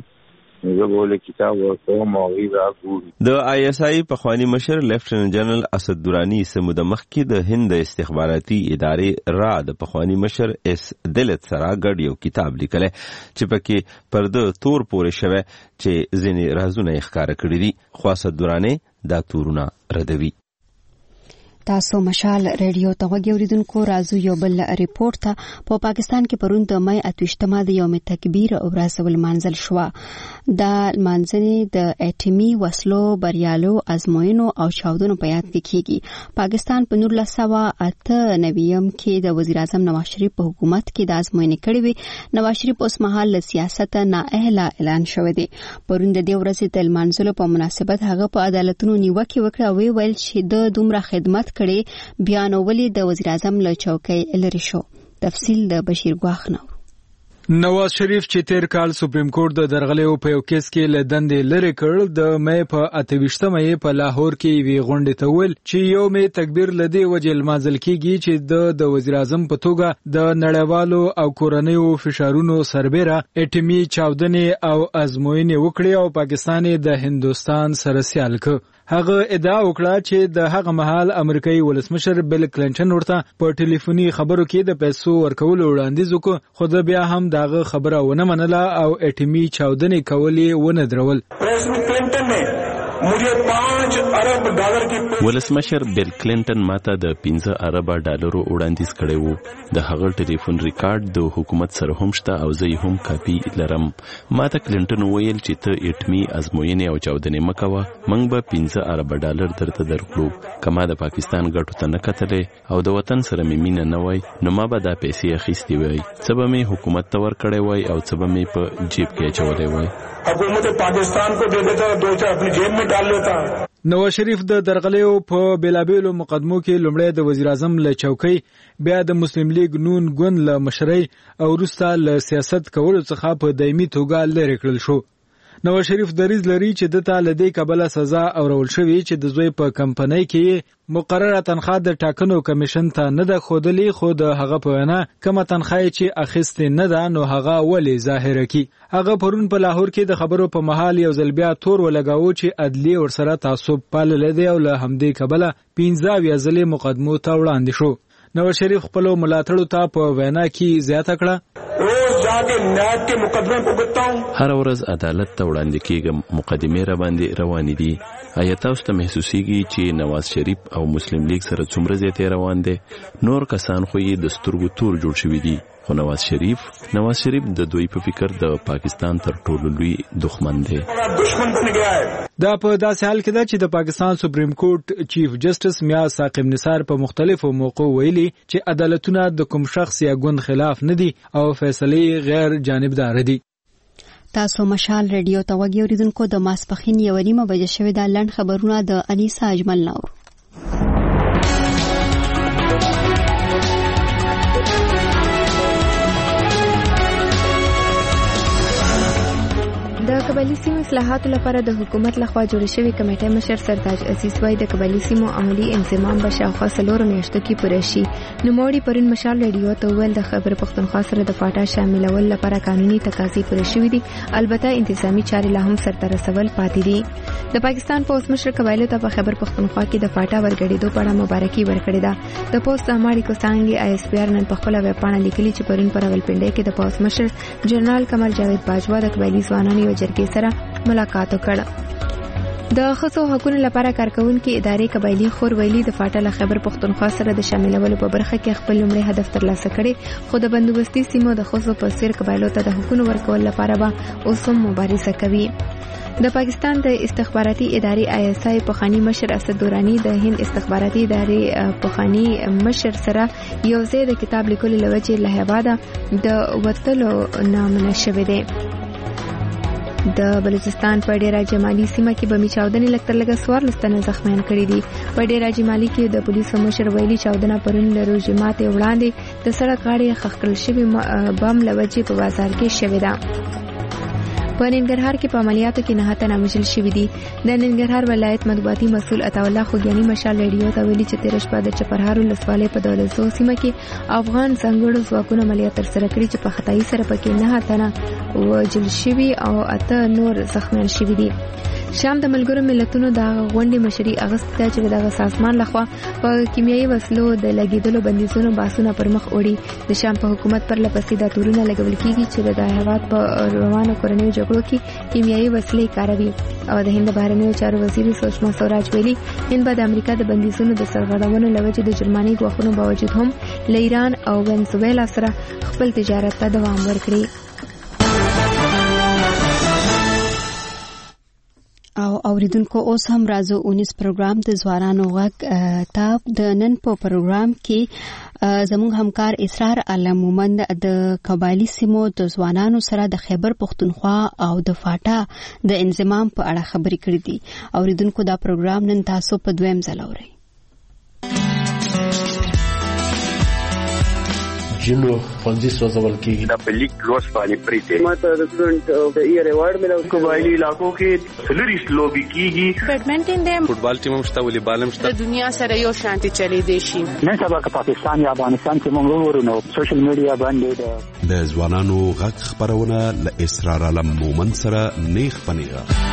د آی ایس آی پخوانی مشر لیفټننټ جنرال اسد درانی سمو د مخ کې د هند استخباراتي ادارې را د پخوانی مشر اس دلت سره ګډ یو کتاب لیکل چې پکې پر د تور پورې شوه چې ځینې رازونه ښکار کړی دي خو اسد درانی دا تورونه ردوي. تاسو مشال ریډیو ته وګوریدونکو راځو یو بل ریپورت ته. په پاکستان کې پرون د مې اتوشتمه د یوم تکبیر او ورځ ولمانځل شو. د مانځنې د اټمی وسلو بریالو ازموینو او چاودنو په یاد کې کیږي. پاکستان په نولس سوه اته نویم کې د وزیر اعظم نواز شریف په حکومت کې د ازموینې کړې وي. نواز شریف اوس مهال له سیاست نه اهله اعلان شوی دی. پرون د دې ورځې د لمانځلو په مناسبت هغه په عدالتونو نیوکه وکړه او ویل چې د دومره خدمت کړي بیا نو ولې د وزیر اعظم له چوکۍ لري شو. تفصیل د بشیر ګواخ نو. نواز شریف چې تیر کال سپریم کورټ د درغلیو په یو کیس کې له دندې لري کړ د مې په اتویشتمه یې په لاهور کې وی غونډه ته ول چې یو مې تکبیر لدی وجه لمازل کیږي چې د د وزیر اعظم په توګه د نړیوالو او کورنیو فشارونو سربېره اټمی چاودنې او ازموینې وکړي او پاکستان د هندستان سره سیال ک. هغه ادعا وکړه چې د هغه مهال امریکایي ولسمشر بیل کلینټن ورته په ټلیفوني خبرو کې د پیسو ورکولو وړاندیز وکړ خو د بیا هم داغه خبره ونه منله او اټمی چاودنې کولې ونه درول. پریزیډنټ کلینټن نے مجھے پانچ ارب ډالر کی ولسمشر بیل کلینټن ماته د پنځه ارب ډالرو وړاندیز کړی وو. د هغه ټلیفون ریکارډ د حکومت سره هم شته او زه هم کاپی لرم. ماته کلینټن ویل چې ته اټمی ازموینې او چاودنې مکوه موږ به پنځه ارب ډالر درته درکړو. کما د پاکستان ګټو ته نه کتلې او د وطن سره مې مینه نه وای نو ما به دا پیسې اخیستې وای. څه به مې حکومت ته ورکړی وای او څه به مې په جیب کې اچولی وای. حکومت پاکستان کو دے دیتا دو چار اپنی جیب میں ڈال لیتا. نواز شریف د درغلیو په بیلابیلو مقدمو کې لومړی د وزیر اعظم له چوکۍ بیا د مسلم لیگ نون ګوند له مشرۍ او وروسته له سیاست کولو څخه په دایمي توګه لرې کړل شو. نواز شریف دریز لري چې د ته لدی کابل سزا اورول شوی چې د زوی په کمپنۍ کې مقرره تنخواه د ټاکنو کمیشن ته نه ده خودلی خو د هغه په وینا کومه تنخواه چې اخیستې نه ده نو هغه ولې ظاهره کی. هغه پرون په لاهور کې د خبرو په محل یو ځل بیا تور ولګاوه چې عدلی ورسره تعصب پالل دی او له همدې کبله پنځه ویا ځلې مقدمو ته وړاندې شو. نواز شریف خپل ملاتړو ته په وینا کې زیاته کړه روز جاګه نیت کې مقدمه وګټاو هر ورځ عدالت ته وړاندې کېږم مقدمې را باندې روانې دي. آیا تاسو ته محسوسیږي چې نواز شریف او مسلم لیگ سره څومره زیاتې روان دي؟ نور کسان خو یې د سترګو تور جوړ شوي دي خو نواز شریف نواز شریف د دوی په فکر د پاکستان تر ټولو لوی دښمن دی. دا په داسې حال کې ده چې د پاکستان سپریم کورټ چیف جسټس میاں ثاقب نثار په مختلفو موقعو ویلي چې عدالتونه د کوم شخص یا ګوند خلاف نه دي او فیصلې غیر جانبدار دي. تاسو مشال ریډیو ته وګورئ اوریدونکو د ماسپخین یو نیمه بجې شوې د لند خبرونه د انیسا اجمل نور. د قبایلی سیمو اصلاحاتو لپاره د حکومت لخوا جوړ شوی کمیټه مشر سرتاج عزیز وای د قبایلی سیمو عملی انضمام به شاوخوا څلورو میاشتو کې پوره شي. نوموړي پرون مشال ریډیو ته وویل د خیبر پښتونخوا سره د فاټا شاملول لپاره قانوني تقاضې پوره شوې دي، البته انتظامی چارې لا هم سرته رسول پاتې دي. د پاکستان پولیس مشر قبایلو ته په خیبر پښتونخوا کې د فاټا ورګړېدو په اړه مبارکي ورکړې ده. د پولیس اماړي کوستانګي آی اس پی آر نن په خپل ویبپاڼه لیکلي چې پرون پر راولپنډۍ کې د پولیس مشر جنرال کمال جاوید باجوا د قبایلی ځوانانو جرګې سره ملاقات وکړ. د ښځو حقوقو لپاره کارکونکو ادارې قبایلی خور ویلي د فاټا له خیبر پښتونخوا سره د شاملولو په برخه کې خپل لومړی هدف ترلاسه کړي خو د بندوبستي سیمو د ښځو په څیر قبایلو ته د حقوقو ورکول لپاره به اوس هم مبارزه کوي. د پاکستان د استخباراتي ادارې آی اس آی پخوانی مشر اسد دورانی د هند استخباراتي ادارې پخوانی مشر سره یو ځای د کتاب لیکلو لوجه له هواده د وتلو نامنه شوې ده. د بلوچستان په ډیرا جمالي سیمه کې بمی چاودنې لکتر لګه سوار لستنه زخمیان کړي دي. په ډیرا جمالي کې د پولیسو مشر ویلي چاودنه پرون له روزي ماته وړاندې د سړک غاړې خښ کړل شوی بم لوجه په بازار کې شوی ده. په ننګرهار کې په عملیاتو کې نه هته نامجل شوی دي. د ننګرهار ولایت مطبوعاتي مسول عطا الله خوګیانی مشال ریډیو ته ویلي چې تیر شپه د چپرهار ولسوالۍ په دولتزو سیمه کې افغان ځانګړو ځواکونو عملیات ترسره کړي چې په خدای سره پکې نه هته وجل شوی او اته نور زخمیان شوی دي. شام د ملګرو ملتونو د غونډې مشري اغست ته چې د سازمان لخوا په کیمیاوي وسلو د لګیدلو بندیزونو باسونه پر مخ وړي. د شام په حکومت پر لپسې د تورونه لګول کیږي چې د هیواد په روانو کورنیو جګړو کې کیمیاوي وسلې کاروي او د هند بهرنیو چارو وزیر سوشما سوراج ویلي هند به د امریکا د بندیزونو د سرغړونو لوجه د جرماني غوښتنو باوجود هم له ایران او وینزویلا سره خپل تجارت ته دوام ورکړي. او اوریدونکو اوس هم راځو اونیس پروګرام د ځوانانو غږ ته. د نن په پروګرام کې زموږ همکار اسرار علم مومند د قبایلی سیمو د ځوانانو سره د خیبر پښتونخوا او د فاټا د انضمام په اړه خبرې کړې دي. اوریدونکو دا پروګرام نن تاسو په دویم ځل اورئ. جنو ښوونځي سوځول کېږي. دا په لیګ لوس باندې پریته ماته د سټوډنټ د ایئر ایوارډ ملو. قبایلی علاقو کې سلریس لوبي کېږي. بیډمنټن دی، فوټبال ټیم هم شته، والیبال هم شته. د دنیا سره یو شانتي چلی دی شي. نن سبا که پاکستان یا افغانستان کې موږ ورونو سوشل میډیا باندې د ځوانانو غږ خبرونه ل اسرار علم مومن سره نیخ پنیغه.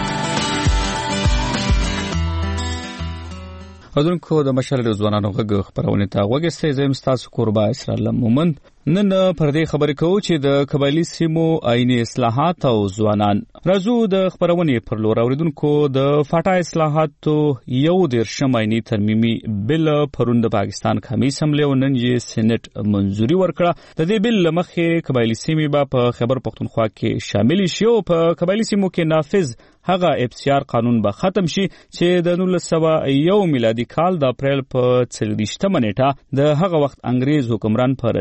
اذنکو د مشال ځوانانو غږ خبرونه ته وګورئ. زم تاسو قربا اسرار علم مومن نن پر دې خبرې کوو چې د قبایلی سیمو آئینی اصلاحات او ځوانان راځو د خبرونه پر لور. اوریدونکو د فاټا اصلاحاتو یو دیرشم آئینی ترمیمي بل پرون د پاکستان قومي اسمبلی او نن یې سېنات منځوري ورکړه. د دې بل مخې قبایلی سیمې به په خیبر پښتونخوا کې شامل شي او په قبایلی سیمو کې نافذ هغه اف سی آر قانون به ختم شي چې د نولس سوه یو میلادي کال د اپریل په څلوېښتمه نیټه د هغه وخت انګریز حکمران په رسمي توګه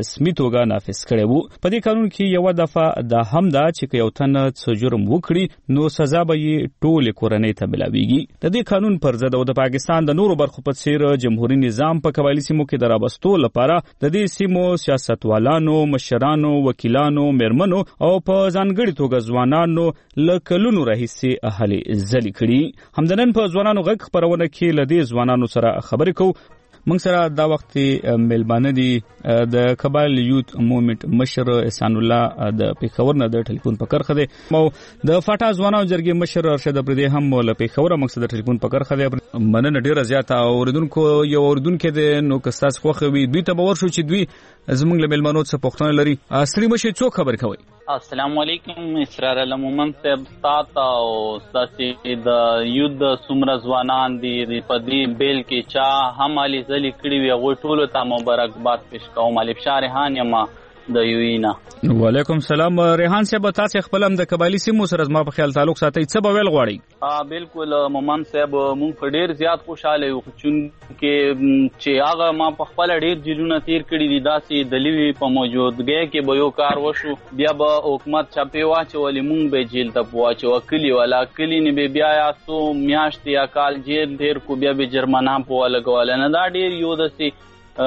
توګه نافذ کړی وو. په دې قانون کې یو دفعه دا هم ده چې یو تن څه جرم وکړي نو سزا به یې ټولې کورنۍ ته ملاویږي. د دې قانون پر ضد او د پاکستان د نورو برخو په څیر جمهوریت نظام په قبایلي سیمو کې د راوستو لپاره د دې سیمو سیاستوالانو، مشرانو، وکیلانو، میرمنو او په ځانګړي توګه ځوانانو له کلونو راهیسې هلې ځلې کړي. همدنن په ځوانانو غږ خپرونه کې له دې ځوانانو سره خبرې کوو. موږ سره دا وخت میلمانه دي د قبایل یوت موومېنټ مشر احسان الله د پیښور نه د ټلیفون په کرخه دی او د فاټا ځوانانو جرګې مشر ارشد پردې هم له پیښور موږ د ټلیفون په کرخه دی. مننه ډیره زیاته. اوریدونکو یو اوریدونکو دی نو که ستاسو خوښه وي دوی ته به ورشو چې دوی زموږ له میلمانو څخه پوښتنه لري. ستړي مشي څوک خبرې کوي؟ السلام علیکم. اسرار المومن صاحب تاسو او تاسو د یود سمره ځوانان دي په دې بیل کې چا هم علي زلي کړی وي غو ټولو ته مبارکباد پېښ کوم. علي بشار ریحان یم د یوینا. وعلیکم سلام. ریحان صاحب تاسو خپل هم د قبایلی سیمو سره زما په خیال تعلق ساتي، څه به ویل غواړي؟ ها بالکل مومن صاحب مونږ په ډیر زیات خوشاله یو چې چې هغه ما په خپل ډیر جیلونه تیر کړی دي داسې دلیوی په موجودګۍ کې به یو کار وشو بیا به حکومت چاپی واچولې مونږ به جیل ته واچو کلی ولا کلی نه به بیا یا سو میاشت یا کال جیل تیر کو بیا به جرمانه په ولګول نه دا ډیر یو دسي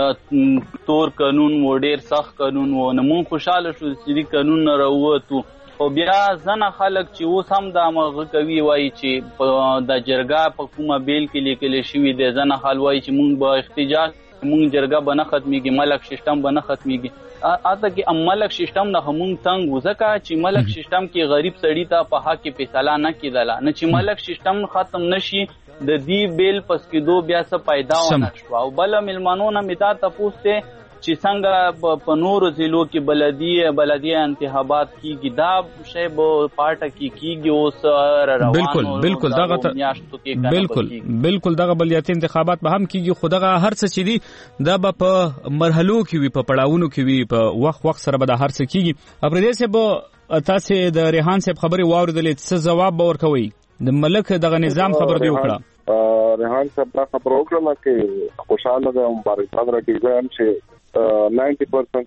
تور قانون و ډیر سخت قانون و نه مون خوشاله شو چې قانون نه راووتو. خو بیا ځنه خلک چې اوس هم دا مغه کوي وایي چې د جرګه په کومه بیل کې لیکل شوی دی ځنه خل وایي چې مونږ به احتجاج مونږ جرګه به نه ختمېږي ملک سیستم به نه ختمېږي. اته کې ملک سیستم نه همون څنګه وځکه چې ملک سیستم کې غریب سړی ته په حق کې فیصله نه کیدله نه چې ملک سیستم ختم نشي د دې بیل پس کې دو بیا څه پیدا ونه شو. او بل ملمنو نه میتا تاسو ته چې څنګه په نورو ضلعو کې بلدیه بلدیه انتخابات کیږي دا شی به پارټه کې کیږي اوس روانو. بالکل بالکل دغه بالکل بالکل دغه بلدیاتي انتخابات به هم کیږي خو دغه هر څه چې دي دا به په مرحلو کې وي په پړاوونو کې وي په وخت وخت سره به دا هر څه کیږي. افریدي صاحب تاسو د ریحان صاحب خبري واوریدلې څه جواب به ورکوي؟ د ملک دغه نظام خبر دی وکړه. ریحان صاحب دا خبر وکړه چې خوشاله ده او مبارکباد راکړم چې نائنٹی پرسنٹ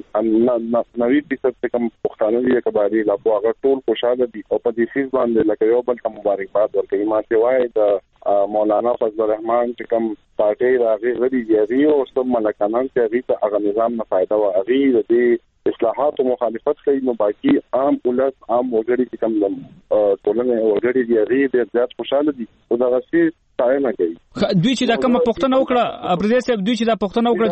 چې نوي فیصد څخه کم پښتانه دي کباري لا په هغه ټول خوشاله دي او په دې فیس باندې لکه یو بل ته مبارکباد ورکوي. ما ته وایي د مولانا فضل الرحمن چې کم پارټي راغی غړي دی او سم ملکانان چې هغه ته هغه نظام نه فائدہ و هغه د اصلاحات او مخالفت کوي نو باقي عام ولس عام وګړي چې کم ټولنه وګړي دی هغه ډېر زیات خوشاله دي او دا غسی تاینه کوي. دوی چې دا کومه پښتنه وکړه ابرزي صاحب دوی چې دا پښتنه وکړه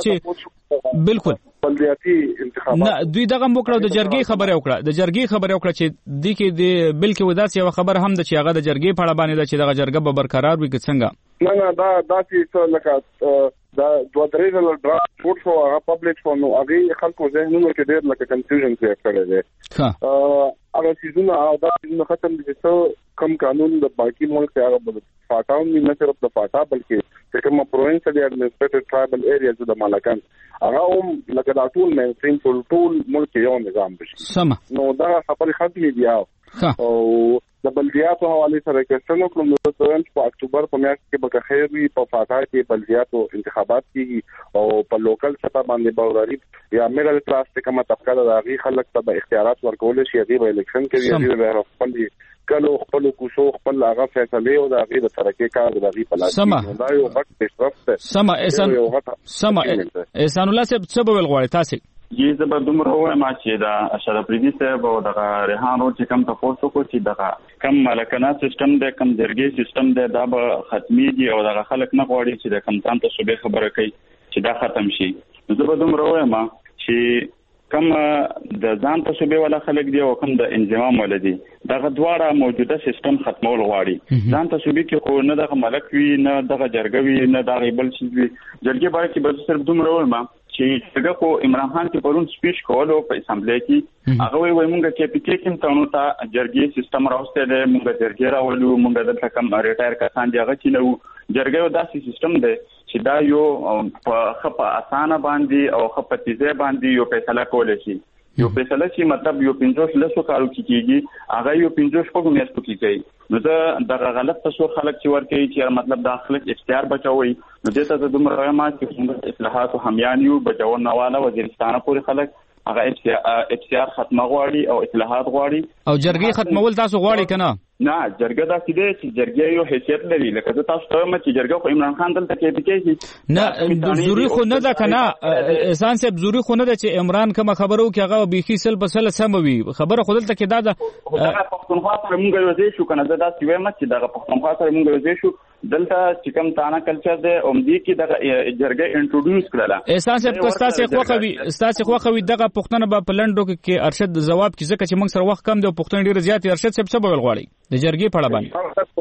چې بالکل بلدیاتي انتخابات نه دوی دغه وکړه د جرګې خبره وکړه د جرګې خبره وکړه چې د کې د بل کې وداسي یو خبر هم د چې هغه د جرګې په اړه باندې د چې دغه جرګه به برقرار وي که څنګه؟ نه نه دا داسې لکه دا دوه درې ډول ډرافټ فوټ شو هغه پبلش شو نو هغه خلکو ذهنونو کې ډېر لکه کنفیوژن کریټ کړی دی. ها هغه سيزونه او دا سيزونه ختم دي چې کم قانون د باقي ملک هغه فاټاو نه صرف د فاټا بلکې کوم پروینس دی ایڈمنسټریټیو ټرایبل ایریاز د مالکان هغه هم لکه دا ټول مینستریم ټول ملک یو نظام بشي. سم نو دا خبرې ختمې دي او د بلدیاتو حواله سره کې څنګه کوم د تورنټ په اکتوبر په میاشت کې به خیر وي په فاټا کې بلدیاتو انتخابات کیږي او په لوکل سطح باندې باوري یا میډل کلاس څخه کومه طبقه د هغه خلک ته اختیارات ورکول شي هغه به الیکشن کوي هغه به خپل کلو خپل کوشو خپل هغه فیصله او د هغه د ترقې کار د هغه په لاس کې دا یو وخت پیشرفت سم احسان سم احسان الله صاحب څه به غواړي تاسو؟ یی زبر دومره وایم چې دا اشاره پریدي صاحب او د ریحان او چې کم تاسو کو چې دا کم ملکانه سیستم د کم جرګې سیستم د دا به ختميږي او د خلک نه غواړي چې د کم تام ته صوبې خبره کوي چې دا ختم شي. زبر دومره وایم چې کم د ځان ته صوبې ولا خلک دی او کم د انضمام ولدي دغه دواړه موجوده سیستم ختمول غواړي. ځان ته صوبې کې خو نه د ملک وی نه د جرګوي نه د بل شي جرګې باندې کې به صرف دومره وایم چې څنګه کو عمران خان چې پرون سپیچ کولو په اسمبلی کې هغه وی وای مونږ کې پکې کوم تاسو ته جرګې سیستم راوسته دی مونږ جرګې راولو مونږ د کم ریټایر کسان دی هغه چې نو جرګې داسې سیستم دی چې دا یو په خپه اسانه باندې او خپه تیزه باندې یو فیصله کول شي یو فیصله چې مطلب یو پنځوس لسو کارو کې کیږي هغه یو پنځوس په میاشتو کې کوي نو دا دغه غلط تصور خلک چې ورکوي چې مطلب داخلك اختیار بچوي نو دته د دومره ما چې اصلاحات او همیانیو بچو نواله وزیرستان پورې خلک هغه اف سی آر ختمه غواړي او اصلاحات غواړي او جرګې ختمول تاسو غواړي کنه؟ نه، جرګه دا چې دی چې جرګه یو حیثیت لري، لکه زه تاسو ته وایم چې جرګه خو عمران خان دلته کې کېږي نه، ضروري خو نه ده کنه احسان صاحب، ضروري خو نه ده چې عمران کوم خبرو کې هغه بيخي سل په سل سم وي، خبره خو دلته کې دا ده پښتونخوا سره موږ یو ځای شو کنه، زه دا چې وایم چې دغه پښتونخوا سره موږ یو ځای شو، دلته چې کوم تانا کلچر دی اومدي کې دغه جرګه انټروډیوس کړله. احسان صاحب که تاسو خو خوي تاسو خو خوي دغه پښتنه په پلندو کې ارشد جواب کې ځکه چې موږ سره وخت کم دی او پښتون ډیر زیات ارشد صاحب څه بول غواړي د جرګې په اړه باندې؟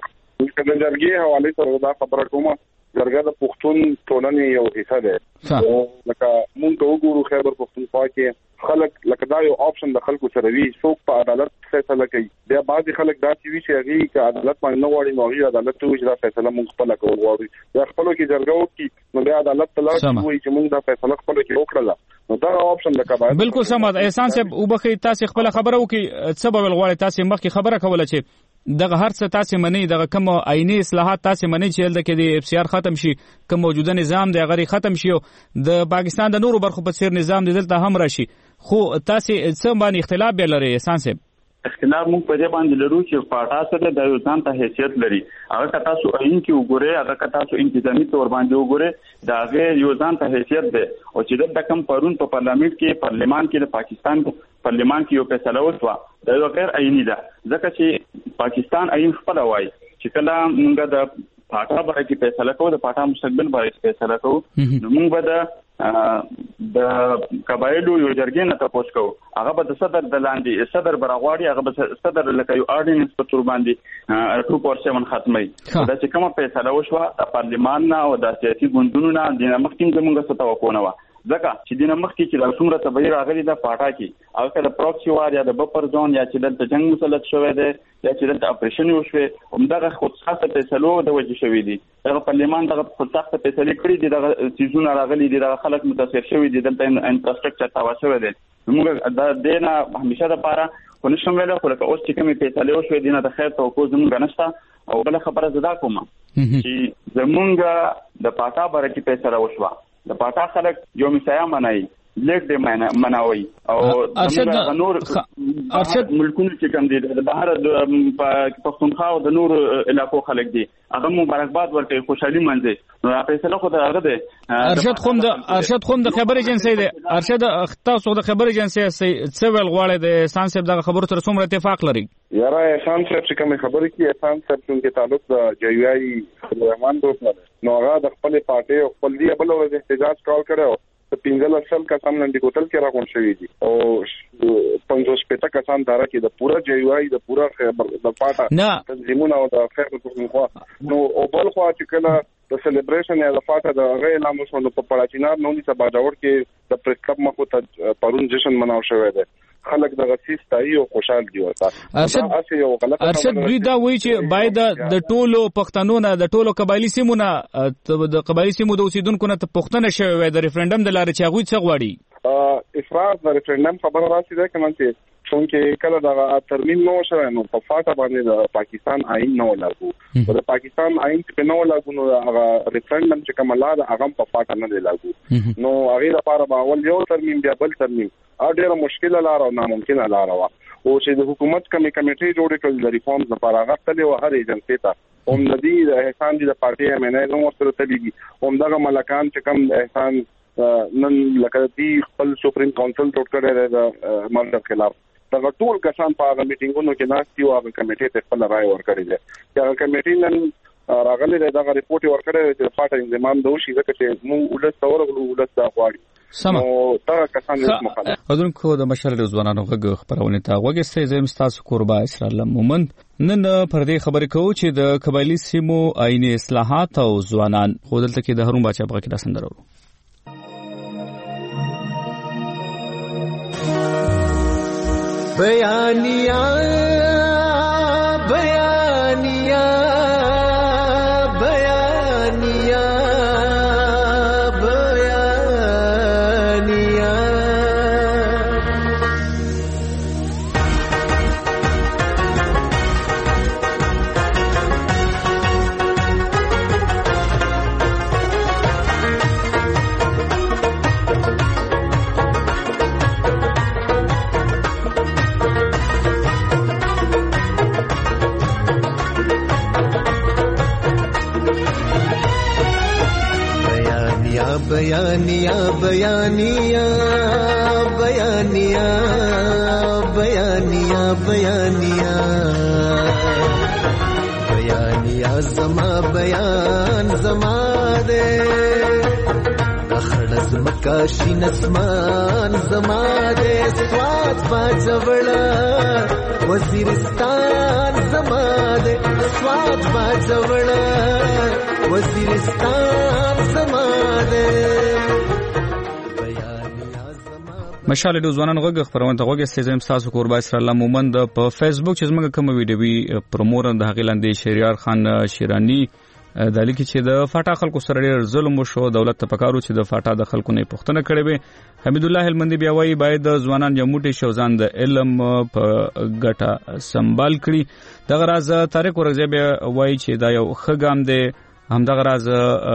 د جرګې حواله سره دا خبره کومه، جرګه د پښتون ټولنې یو حصہ ده، او لکه موږ ته وګورو خیبر پښتونخوا کې خلک لکه دا یو آپشن د خلکو سره وی، څوک په عدالت فیصله کوي، بیا بعضي خلک دا چې وی چې هغه کې عدالت باندې نه وړي، نو هغه عدالت ته وجه فیصله موږ خپل کول غواړي، یا خپل کې جرګه وکړي نو بیا عدالت ته لاړ وي چې موږ دا فیصله خپل کې وکړه، نو دا آپشن د کبا بالکل سم ده. احسان صاحب وبخي تاسو خپل خبره وکي څه به غواړي، تاسو مخکې خبره کوله چې دغه هر څه تاسو منئ، دغه کوم آئینی اصلاحات تاسو منئ چې دلته کې د اف سی آر ختم شي، کوم موجوده نظام دی غری ختم شي، د پاکستان د نورو برخو په څیر نظام دی دلته هم راشي، خو تاسو څه باندې اختلاف به لري احسان صاحب؟ اختلاف موږ په دې باندې لرو چې پاټا سره د یو ځان ته حیثیت لري، هغه که تاسو عین کې وګورئ، هغه که تاسو انتظامی تور باندې وګورئ، دا هغه یو ځان ته حیثیت دی، او چې د کم پرون په پارلیمنت کې پارلیمان کې د پاکستان پارلیمان کې یو فیصله وشوه، دا یو غیر عیني ده، ځکه چې پاکستان عین خپل وایي چې کله موږ د پاټا باندې کې فیصله کوو، د پاټا مستقبل باندې فیصله کوو، نو موږ به د د قبایلو یو جرګې نه تاسو کو، هغه به د صدر د لاندې صدر برغواړي، هغه به صدر لکه یو آرډیننس په تور باندې ټو پر سیون ختمي، دا چې کومه فیصله وشوه د پارلیمان نه او د سیاسي ګوندونو نه د مخکې زموږ څه توقع نه و، ځکه چې دینه مخکې چې د څومره تبعیر راغلي د پاټا کې، هغه د پروکسی وار یا د بفر زون یا چې د جنگ مسلط شوی دی یا چې د اپریشن وشوي، همدغه خودخاصه فیصلو د وجه شوی دي، دغه پارلیمان دغه خودخاصه فیصله کړې دي، دغه سيزونه راغلي دي، دغه خلک متاثر شوی دي، دلته انفراستراکچر تاوا شوی دی، موږ د دینه همیشه د پاره خو نشم ویل، خو لکه اوس چې کومې فیصله وشوي دینه د خیر توقع زموږ نشته، او بل خبره زدا کوم چې زمونږ د پاټا باره کې فیصله وشوه، د پاټا خلک یو مسایا منای لیک دې مناوي، او د نور ارشد ملکونو چې کوم دي د بهر د پښتونخوا او د نور علاقو خلک دي، هغه مبارکباد ورکړي، خوشحالي منځي، نو فیصله خو دا هغه ده. ارشد خوم د ارشد خوم د خبر ایجنسی ده، ارشد تاسو د خبر ایجنسی څه ول غواړي د احسان صاحب دغه خبرو تر څومره اتفاق لري؟ یاره احسان صاحب چې کوم خبرې کې احسان صاحب څنګه تعلق د جیوی خبرمان دوست نه، نو هغه د خپل پارټي او خپل دی بل ورځ احتجاج کول کړو، پنځل اصل کسان نن د کوتل کې راغون شوی دي، او پنځوس پټه کسان دارا کې د پورا جیوی د پورا خبر د پاټا تنظیمونه او د خیر پښتونخوا، نو او بل خو چې کله د سلیبریشن یا د پاټا د غیر اعلان وشو په پړاچینار نو سبا جوړ کې د پریس کلب مخ ته پرون جشن مناو شوی دی، خلک د غسیس تای او خوشحال دي ورته. ارشد ارشد دوی دا وایي چې باید د ټولو پښتنو نه د ټولو قبایلی سیمو نه د قبایلی سیمو د اوسیدونکو نه پښتنه شوی وي د ریفرندم د لارې چې هغوی څه غواړي. افراط د ریفرندم خبره راسي ده کنه چې څنګه کله دا ترمیم نو شوی نو په فاټا باندې د پاکستان آئین نو لاګو، او د پاکستان آئین په نو لاګو نو هغه ریفرندم چې کومه لاله هغه په فاټا نه دی لاګو، نو هغه لپاره به اول یو ترمیم بیا بل ترمیم، ا ډیره مشکله لار او ناممکنه لار و، او چې د حکومت کمی کمیټې جوړې کړل د ریفارمز لپاره هغه تل او هر ایجنسی ته هم ندی د احسان دي د پارټي هم نه نو سره تللی، هم دغه ملکان چې کوم احسان نن لکه دی خپل سپریم کونسل جوړ کړی د مالدار خلاف، دا ټول کسان په هغه میټینګونو کې ناشتي او هغه کمیټې ته خپل رائے ورکړي دي، هغه کمیټې نن راغلي دا ریپورت ورکړی چې پاټا انضمام دوشي ځکه چې موږ ولست اورغلو ولست دا غواړي سم او دا کسان یې مخالف. اذنکو د مشر ځوانانو غږ خبرونه تا وګستې زم تاسو قربا اسرائیل مومند نن پر دې خبرې کوو چې د قبایلی سیمو آئینی اصلاحات او ځوانان خو دلته کې د هارون باچا په کې دا سندرو بیانیا بیانیا بیانیا بیانیا بیانیا بیانیا بیانیا بیانیا بیانیا بیانیا زما بیان زما دے اخړز مکاشي نسمان زما دے سواد باجوړا وزیرستان زما دے سواد باجوړا وزیرستان زما دے مشال د ځوانان غوږ خبرونه ته غوږ استیزم تاسو قربا اسر الله مومند په فیسبوک چې زموږ کوم ویډیو وی پرومور د هغلاندې شهریار خان شیرانی د لیکي چې د فاټا خلکو سره ډېر ظلم وشو دولت ته پکارو چې د فاټا د خلکو نه پوښتنه کړې وي حمید الله هلمندي بیا وایي باید ځوانان یموټي شوزان د علم په ګټه سمبال کړي دغه راز طارق ورغزی بیا وایي چې دا یو ښه ګام دی همدغه راز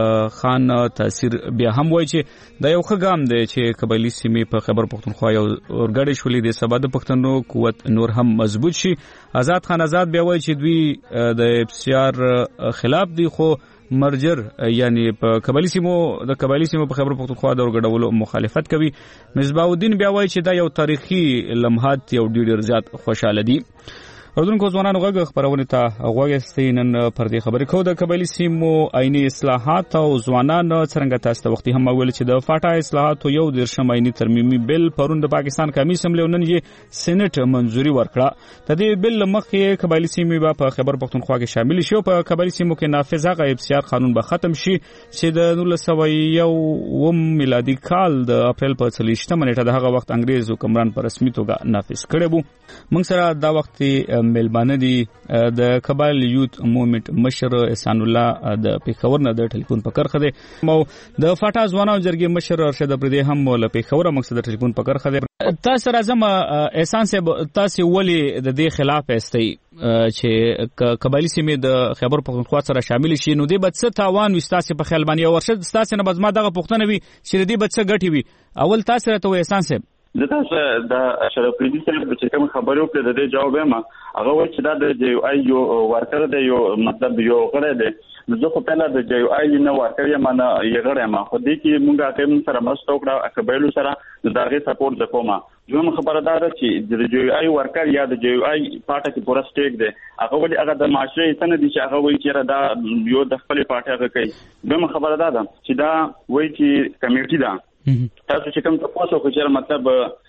خان تاثیر بیا هم وایي چې دا یو ښه ګام دی چې قبایلي سیمې په خیبر پښتونخوا یو اورګډې شولې د سبا د پښتنو قوت نور هم مضبوط شي آزاد خان آزاد بیا وایي چې دوی د افسیار خلاف دي خو مرجر یعنی په قبایلي سیمو د قبایلي سیمو په خیبر پښتونخوا د اورګډولو مخالفت کوي مصباح الدین بیا وایي چې دا یو تاریخي لمحات یو ډېر زیات خوشاله دي اردوونکو ځوانانو غږ خبرونه ته غوږ استینن پر دې خبرې کو د قبایلي سیمو عیني اصلاحات او ځوانان څنګه تاسو ته وختي هم ویل چې د فاټا اصلاحات یو د شمعینی ترمیمي بل پرون د پاکستان قومي اسمبلی نن یې سېنات منځوري ورکړه د دې بل مخې قبایلي سیمې په خیبر پښتونخوا کې شامل شي او په قبایلي سیمو کې نافذ هغه افسیار قانون به ختم شي چې د نولس سوه یو میلادي کال د اپریل په څلوېښتمه نیټه د هغه وخت انګریز حکمران په رسمي توګه نافذ کړی وو موږ سره دا وخت ملبانه دي د قبایل یوت موومېنټ مشر احسان الله د پیښور نه د ټلیفون په کرخه دي مو د فاټا ځوانانو جرګې مشر ارشد پردې هم له پیښور مقصد د ټلیفون په کرخه دي تاسو راځم احسان صاحب تاسو ولې د دې خلاف استئ چې قبایلي سیمې د خیبر پښتونخوا سره شامل شي نو دې بد څه تاوان وستاسي په خیال باندې ورشد تاسو نه بزما دغه پښتنه وي چې دې بد څه ګټي وي اول تاسو راته احسان صاحب د تاسو د اشرف پریدي سره چې کوم خبرو په دې جواب ما هغه و چې دا د جی او آی یو ورکر دی یو مطلب یو غړی دی زه خو په لاره د جی او آی نه ورکر یم نه یې غړی ما خو دې کې مونږه کوم سره مستو کړه قبایلو سره د هغه سپورټ وکوم زموږ خبره ده چې د جی او آی ورکر یا د جی او آی پارټي کې پورا سټیک دی هغه ولې هغه د معاشري سند دي چې هغه وایي چې دا یو د خپل پارټي هغه کوي زموږ خبره ده چې دا وایي چې کمیټي ده تاسو چې کوم تاسو خو چې مطلب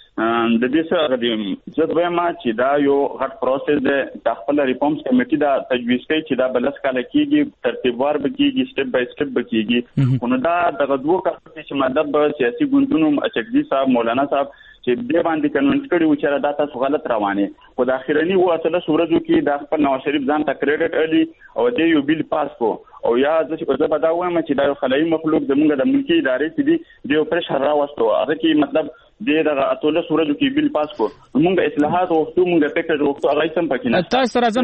د دې سره د زړه وایم چې دا یو غټ پروسس دی د خپل ریفورمز کمیټي دا تجویز کوي چې دا بلس کاله کېږي ترتیبوار به کېږي سټپ بای سټپ به کېږي نو دا د غدو کارت چې مطلب سیاسي ګوندونو اچکدي صاحب مولانا صاحب چې دې باندې کنونس کړي و چې دا تاسو غلط روانه خو د اخیرنی و اصله سورجو کې د خپل نواز شریف ځان ته کریډټ الی او دې یو بیل پاس کو او یا د څه په ځبا دا وایم چې دا یو خلای مخلوق زمونږ د ملکی ادارې چې دی د پرشر راوستو هغه کې مطلب دې د اټوله سورجو کې بیل پاس کو مونږ اصلاحات او مونږ پیکج وروسته هغه سم پکې نه تاسو راځم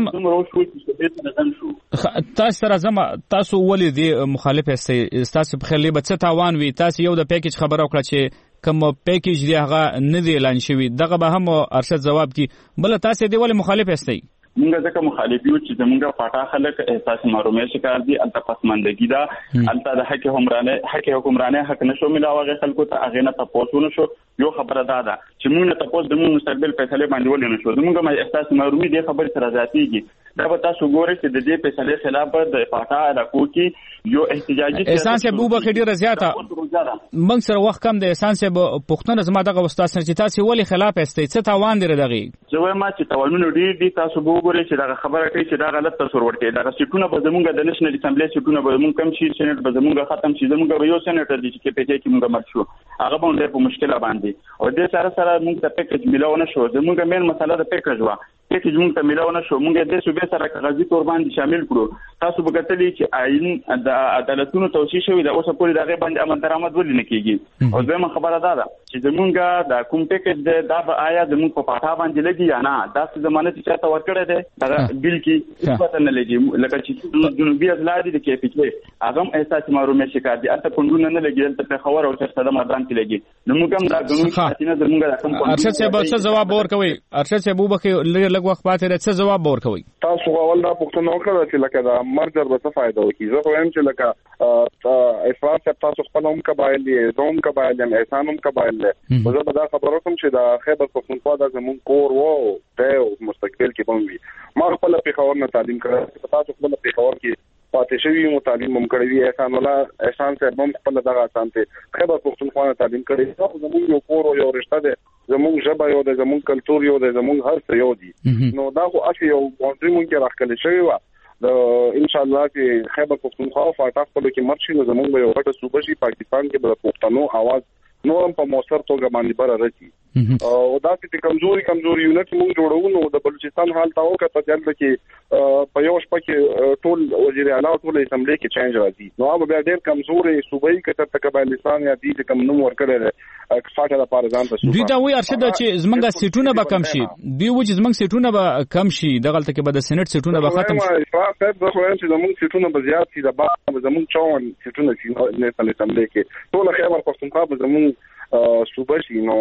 تاسو راځم تاسو ولې دې مخالف استئ تاسو په خلې به څه تاوان وي تاسو یو د پیکج خبر او کړ چې کوم پیکج دی هغه نه دی اعلان شوی دغه به هم ارشد جواب کی بل تاسو دی ولې مخالف استئ مونږ ځکه مخالف یو چې زمونږه فاټا خلک احساس محرومي شکار دي الته پسماندګي ده الته د حق حکمرانه حق حکمرانه حق نشو ملاوغه خلکو ته اغه نه تاسو نشو یو خبره ده ده چې مونږ ته تاسو د مونږ مستقبل فیصله باندې ولې نشو زمونږه ما احساس محرومي دي خبره سره ذاتيږي دا به تاسو ګورئ چې د دې فیصله خلاف د فاټا علاقو کې یو احتجاجي احسان صاحب بو بخیر ډیره زیاته موږ سره وخت کم د احسان صاحب پښتنه زما دغه استاد سره چې تاسو ولې خلاف استئ څه تاوان لري دغه زه ما چې تاوانونه ډیر دي تاسو وګورئ چې دا خبره کوي چې دا غلط تصور ورته دا سټونه به زمونږ د نېشنل اسمبلی سټونه به زمونږ کم شي سېنات به زمونږ ختم شي زمونږ یو سېناتر دي چې په دې کې موږ مات شو هغه باندې په مشکله باندې او د سره سره موږ ته پیکج ملاونه شو زمونږ مین مسله د پیکج وا پیکج موږ ته ملاونه شو موږ د صوبې سره کاغذي تور باندې شامل کړو تاسو وګورئ چې آئین د عدالتونو توصیه شوی د اوسه پوری دغه باندې امن درآمد ولې نه کیږي او زموږ خبره ده چې چې زمونږ د کوم پیکج دی دا به آیا زمونږ په پاټا باندې لګي یا نه دا څه ضمانت چې چاته ورکړی دی دغه بیل کې هیڅ پته نه لګي لکه چې جنوبي اضلاع دي د کې پی کې هغه هم احساس معلومه شکایت دي اته پندونه نه لګي دلته په خبر او چرته د مدان کې لګي نو موږ هم دا غنو چې نه زمونږ د کوم ارشد صاحب څه جواب ورکوي ارشد صاحب وبخې لږ وخت پاتې راځي څه جواب ورکوي تاسو اول دا پوښتنه وکړه چې لکه دا مرجر به څه فائدہ وکړي زه وایم چې لکه افراط صاحب تاسو خپل هم قبایل دي دوم قبایل دي احسان هم قبایل دي زه به دا خبره کوم چې دا خیبر پختونخوا د زمون کور وو ته مستقبل کې بم وي ما خپل په خبر نه تعلیم کړی تاسو خپل په خبر کې پاتې شوی مو تعلیم هم کړی وي احسان الله احسان صاحب هم خپل دغه اسان ته خیبر پختونخوا تعلیم کړی او زمون یو کور او یو رشتہ ده زمون ژبه یو د زمون کلچر یو د زمون هر څه یو دي نو دا خو اصلي یو باندې مونږ کې راخلې شوی و د ان شاء الله چې خیبر پختونخوا او فاټا خپل کې مرشي نو زمون به یو غټه صوبه شي پاکستان کې به پښتنو आवाज نورم په موثر توګه باندې بره راځي او دا چې کمزوري کمزوري یونټ موږ جوړو نو د بلوچستان حالت او کته دلته کې په یو شپه کې ټول وزیر اعلی او ټول اسمبلی کې چینج راځي نو هغه بیا ډېر کمزوري صوبایي کته تکبالستان یا دي چې کم نوم ورکړل فاټه لپاره ځان ته دوی دا وایي ارشد چې زمونږ سیټونه به کم شي دوی وایي چې زمونږ سیټونه به کم شي دغلت کې به د سېنات سیټونه به ختم شي فقط دا خو چې زمونږ سیټونه به زیات شي د بعد زمونږ چون سیټونه چې نه اسمبلی کې ټول خیبر پختونخوا به زمونږ صوبه شي نو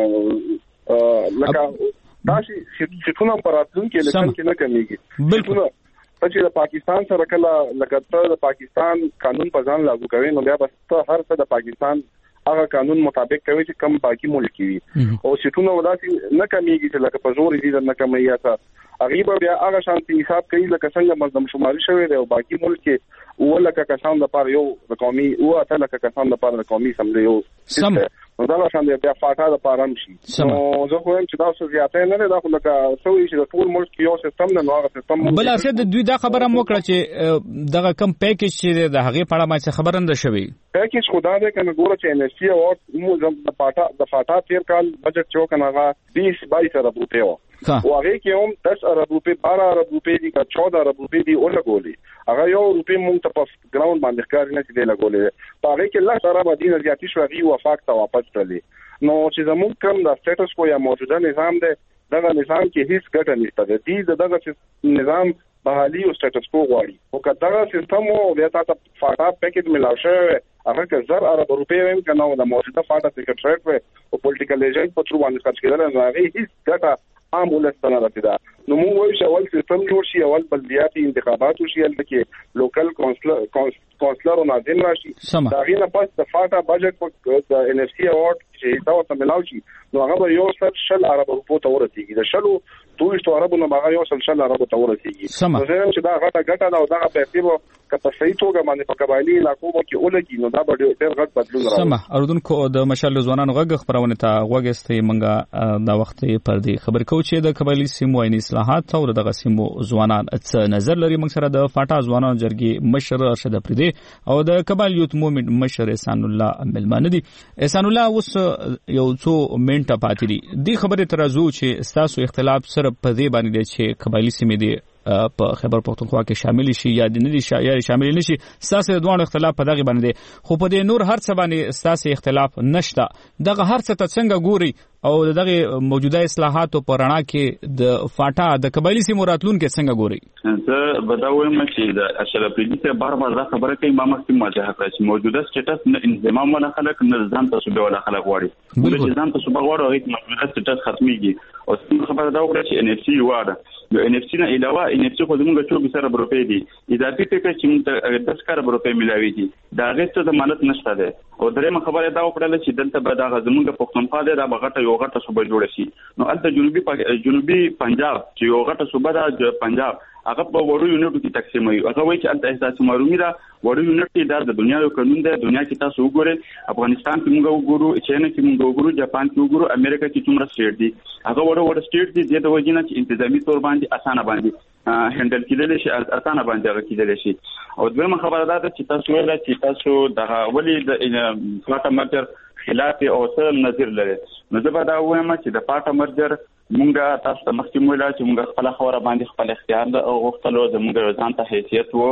لکه دا شي سیټونه پراتون کې الیکشن کې نه کمیږي بالکل چې د پاکستان سره کله لکه ته د پاکستان قانون په ځان لاګو کوي نو بیا بس ته هر څه د پاکستان هغه قانون مطابق کوي چې کم باقی ملک وي او سیټونه وداسي نه کمیږي چې لکه په زور دي نه کمیږي تا غیبه بیا هغه شانتي حساب کوي لکه څنګه مردم شماري شوی دی او باقی ملک کې ولکه کسان د پاره یو قومي او اته لکه کسان د پاره قومي سملي یو سم نو دا شان دی بیا فاټا د پاره هم شي نو زه خو هم چې دا څه زیاتې نه دا خو لکه سوي چې د ټول ملک یو سیستم نه نو سیستم بل ارشد دوی دا خبره مو کړه چې دغه کم پیکیج چې د هغه په اړه ما څه خبرنده شوی پیکیج خدا دې کنه ګوره چې ان اس سی او مو د فاټا د فاټا تیر کال بجټ چو کنه هغه بیس بائیس ارب روپے و او هغه کې هم دس ارب روپے بارہ ارب روپے دي کا چودہ ارب روپے دي او لګولې هغه یو روپے مونږ ته په ګراوند باندې ښکار نه دي لګولې په هغه کې لږ ارب دي زیاتی شو هغه وفاق ته واپس کړلې نو چې زموږ کوم د سټیټس کو یا موجوده نظام دی دغه نظام کې هیڅ ګټه نشته دی دغه نظام بحالي او سټیټس کو غواړي او کله سیستم او بیا تاسو فاټا پیکیج ملاو شوی هغه که زر ارب روپے ویم کنه د موجوده فاټا سیکریټریټ و او پولیټیکل ایجنټ په تر باندې خرج کېدل نه هغه هیڅ ګټه عام ولستانه راځي نو موږ وایو چې اول سیستم جوړ شي اول بلدیاتي انتخابات وشي هلته کې لوکل کونسلر کونسلر او ناظم راشي دا غینه پس د فاټا بجټ د ان اف سی اوارد چې دا ورته ملاو شي نو هغه یو څه شل عرب روپو ته ورسیږي د شلو دویشتو عربو نه هغه یو څه شل عربو ته ورسیږي نو زه چې دا غټه ګټه دا او دا په پیسو کته صحیح توګه باندې په قبایلی علاقو کې ولګي نو دا به ډېر غټ بدلون راوړي سم اردوونکو د مشال ځوانانو غږ خبرونه ته غوږستې منګه دا وخت پر دې خبر کو چې د قبایلی سیمو عین اصلاحات او دغه سیمو ځوانان څه نظر لري موږ سره د فاټا ځوانانو جرګې مشر ارشد پردي او د قبایل یوت موومېنټ مشر احسان الله ملمانه دي احسان الله اوس یو څو منټه پاتې دي د خبرې ترازو چې ستاسو اختلاف سره په دې باندې چې قبایلی سیمې دي په خیبر پختونخوا کې شامل شي یا د ندي یا شامل نشي ستاسو دوه اختلاف په دغه باندې خو په دې نور هر څه باندې ستاسو اختلاف نشته دغه هر څه ته څنګه ګوري او دغه موجوده اصلاحات په رڼا کې د فاټا د قبایلی سیمو راتلون کې څنګه ګوري زه بداوم چې د اشرف پردي ته بار بار دا خبره کوي ما مخکې ماته حق چې موجوده سټیټس نه انضمام ولا خلک نه ځان ته صوبه ولا خلک واړي چې ځان ته صوبه واړو هیڅ موجوده سټیټس ختميږي او خبره دا وکړه چې ان اف سی واړه د ان اف سی نه علاوه ان اف سی خو زموږ چوبیس ارب روپے دي اضافي پیکج چې موږ دس ارب روپے ملاوي دي دا غیڅ ضمانت نشته ده او درېمه خبره دا وکړه چې دلته به دا زموږ پښتونخوا ده دا بغټه یو غټه صوبه جوړه شي نو البته جنوبي جنوبي پنجاب چې یو غټه صوبه ده پنجاب هغه په وړو یونټو کې تقسیم وي هغه وایي چې البته احساس معلومي ده وړو یونټ دا د دنیا یو قانون دی دنیا کې تاسو وګورئ افغانستان کې موږ وګورو چین کې موږ وګورو جاپان کې وګورو امریکا کې څومره سټیټ دي هغه وړو وړو سټیټ دي د وجې چې انتظامی تور باندې اسانه باندې هندل کېدل شي اسانه باندې هغه کېدل شي او دویمه خبره ده چې تاسو ویل چې تاسو دغه ولې د فاټا مرجر خلاف او څه نظر لري نو زه به دا وایم چې د فاټا مرجر مونږه تاسو ته مخکې مولا چې مونږ خپل خوره باندې خپل اختیار او غوښتلو زموږ ځان ته حیثیت وو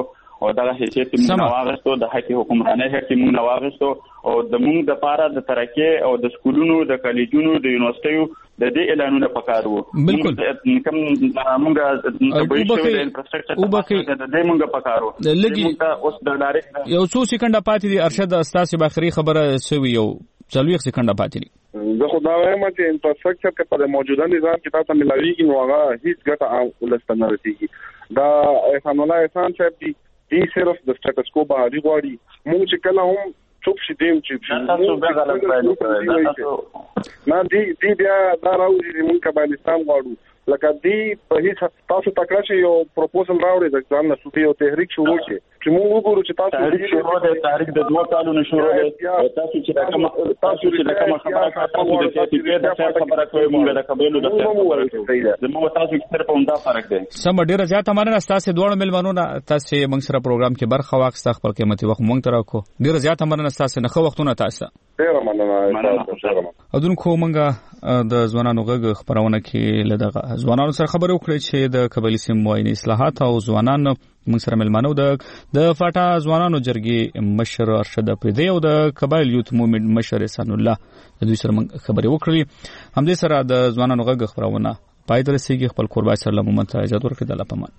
او دغه حیثیت موږ واغستو د حق حکمرانۍ حق موږ واغستو او د موږ د پاره د ترقې او د سکولونو د کالجونو د یونیورسيټیو د دې اعلانونه پکارو بالکل کوم موږ د بشري انفراستراکچر د دې موږ پکارو لګي اوس د ډایرکټ یو څو سکند پاتې دي ارشد استاد باخري خبره سوي یو څلوي سکند پاتې دي زه خو دا وایم چې انفراستراکچر کې په موجوده نظام کې تاسو ملاويږي نو هغه هیڅ ګټه ولستانه رسیږي دا احسان الله احسان صاحب دی دی صرف د سټیټس کو باندې غواړي موږ چې کله هم چوپ شي دیم چې تاسو به غلط وایي نه دی دی بیا دا راوځي چې موږ کابلستان غواړو لکه دی په هیڅ تاسو تکړه شي یو پروپوزل راوړي د ځان نه سوتي او تحریک شروع شي چې موږ وګورو چې تاسو تحریک شروع دی تحریک د دوه کالونو شروع دی تاسو چې دا کوم تاسو چې دا کوم خبره تاسو د کیفیت د خبره کوي موږ د قبيلو د خبره کوي زموږ تاسو کې صرف همدا فرق دی سم ډیره زیاته مننه تاسو دوه ملمنونه تاسو موږ سره پروګرام کې برخه واخیسته خپل قیمتي وخت موږ تر کو ډیره زیاته مننه تاسو نه خو وختونه تاسو ډیره مننه اذن خو موږ د ځوانانو غږ خبرونه کې لدغه ځوانانو سره خبرو کړې چې د قبایلی سیمو عیني اصلاحات او ځوانان موږ سره ملمنو د د فاټا ځوانانو جرګې مشر ارشد پردی او د قبایل یوت موومېنټ مشر احسان الله د دوی سره خبرې وکړې همدې سره د ځوانانو غږ خبرونه پای ته رسیدي خپل قربای سره لمومن ته اجازه ورکړه د لپمان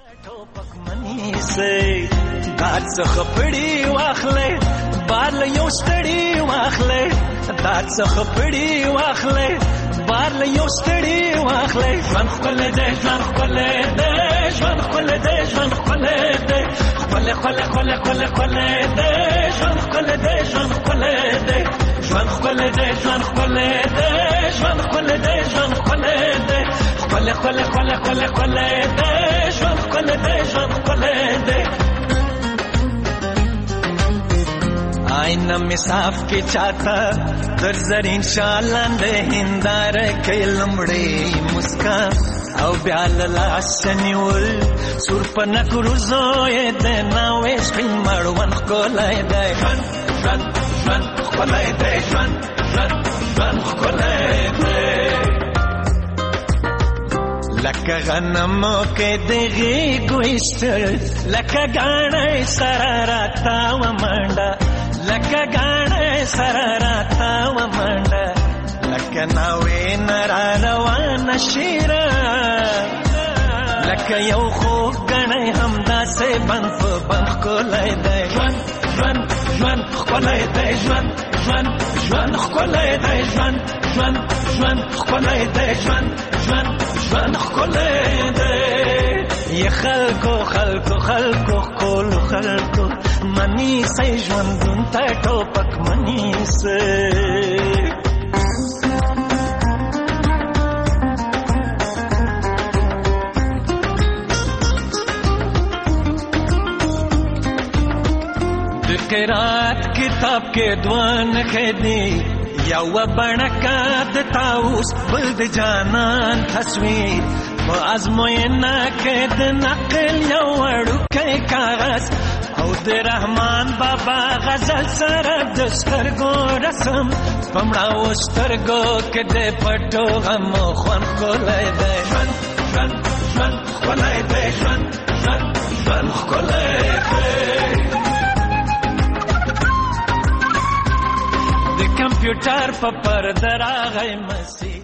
دات څخه پړی واخلې بار له یو ستړی واخلې دات څخه پړی واخلې بار له یو ستړی واخلې ژوند خپل دې ژوند خپل دې ژوند خپل دې ژوند خپل دې خپل خپل خپل خپل خپل دې ژوند خپل دې ژوند خپل دې ژوند خپل دې ژوند خپل دې ژوند خپل دې ژوند خپل دې خپل خپل خپل خپل خپل دې ژوند خپل دې ژوند خپل دې آئینہ میں صاف کے چاہتا در زرین شالان دے ہندار کے لمڑے مسکان او بیال لاشنیول سور پنک روزوئے دے ناوے سپین مروان خکولائے دے جوان جوان جوان خکولائے دے جوان جوان جوان خکولائے دے لکا غنمو کے دیگی گوشتر لکا گانے سراراتا و منڈا لکه غاڼه سره راتا و منډه لکه ناوې نرا روانه شیره لکه یو خوږ غاڼه همداسې بند په بند ښکلی دی ژوند ژوند ژوند ښکلی دی ژوند ژوند ژوند ښکلی دی ژوند ژوند ژوند ښکلی دی ژوند ژوند ژوند ښکلی دی یا خلکو خلکو خلکو ښکلو خلکو منی سي ژوندون ته ټوپک منی سي د قرات کتاب کې دوان خدي یو بڼکا د تاوس بل د جانان تصویر په ازموینه کې د نقل یو وړوکی کاغذ او د رحمان بابا غزل سره د سترګو رسم پمړاو سترګو کې د پټو غم خوان کولای دی ژوند ژوند ژوند کولای دی ژوند ژوند ژوند کولای دی د کمپیوټر په پرده راغی مسیح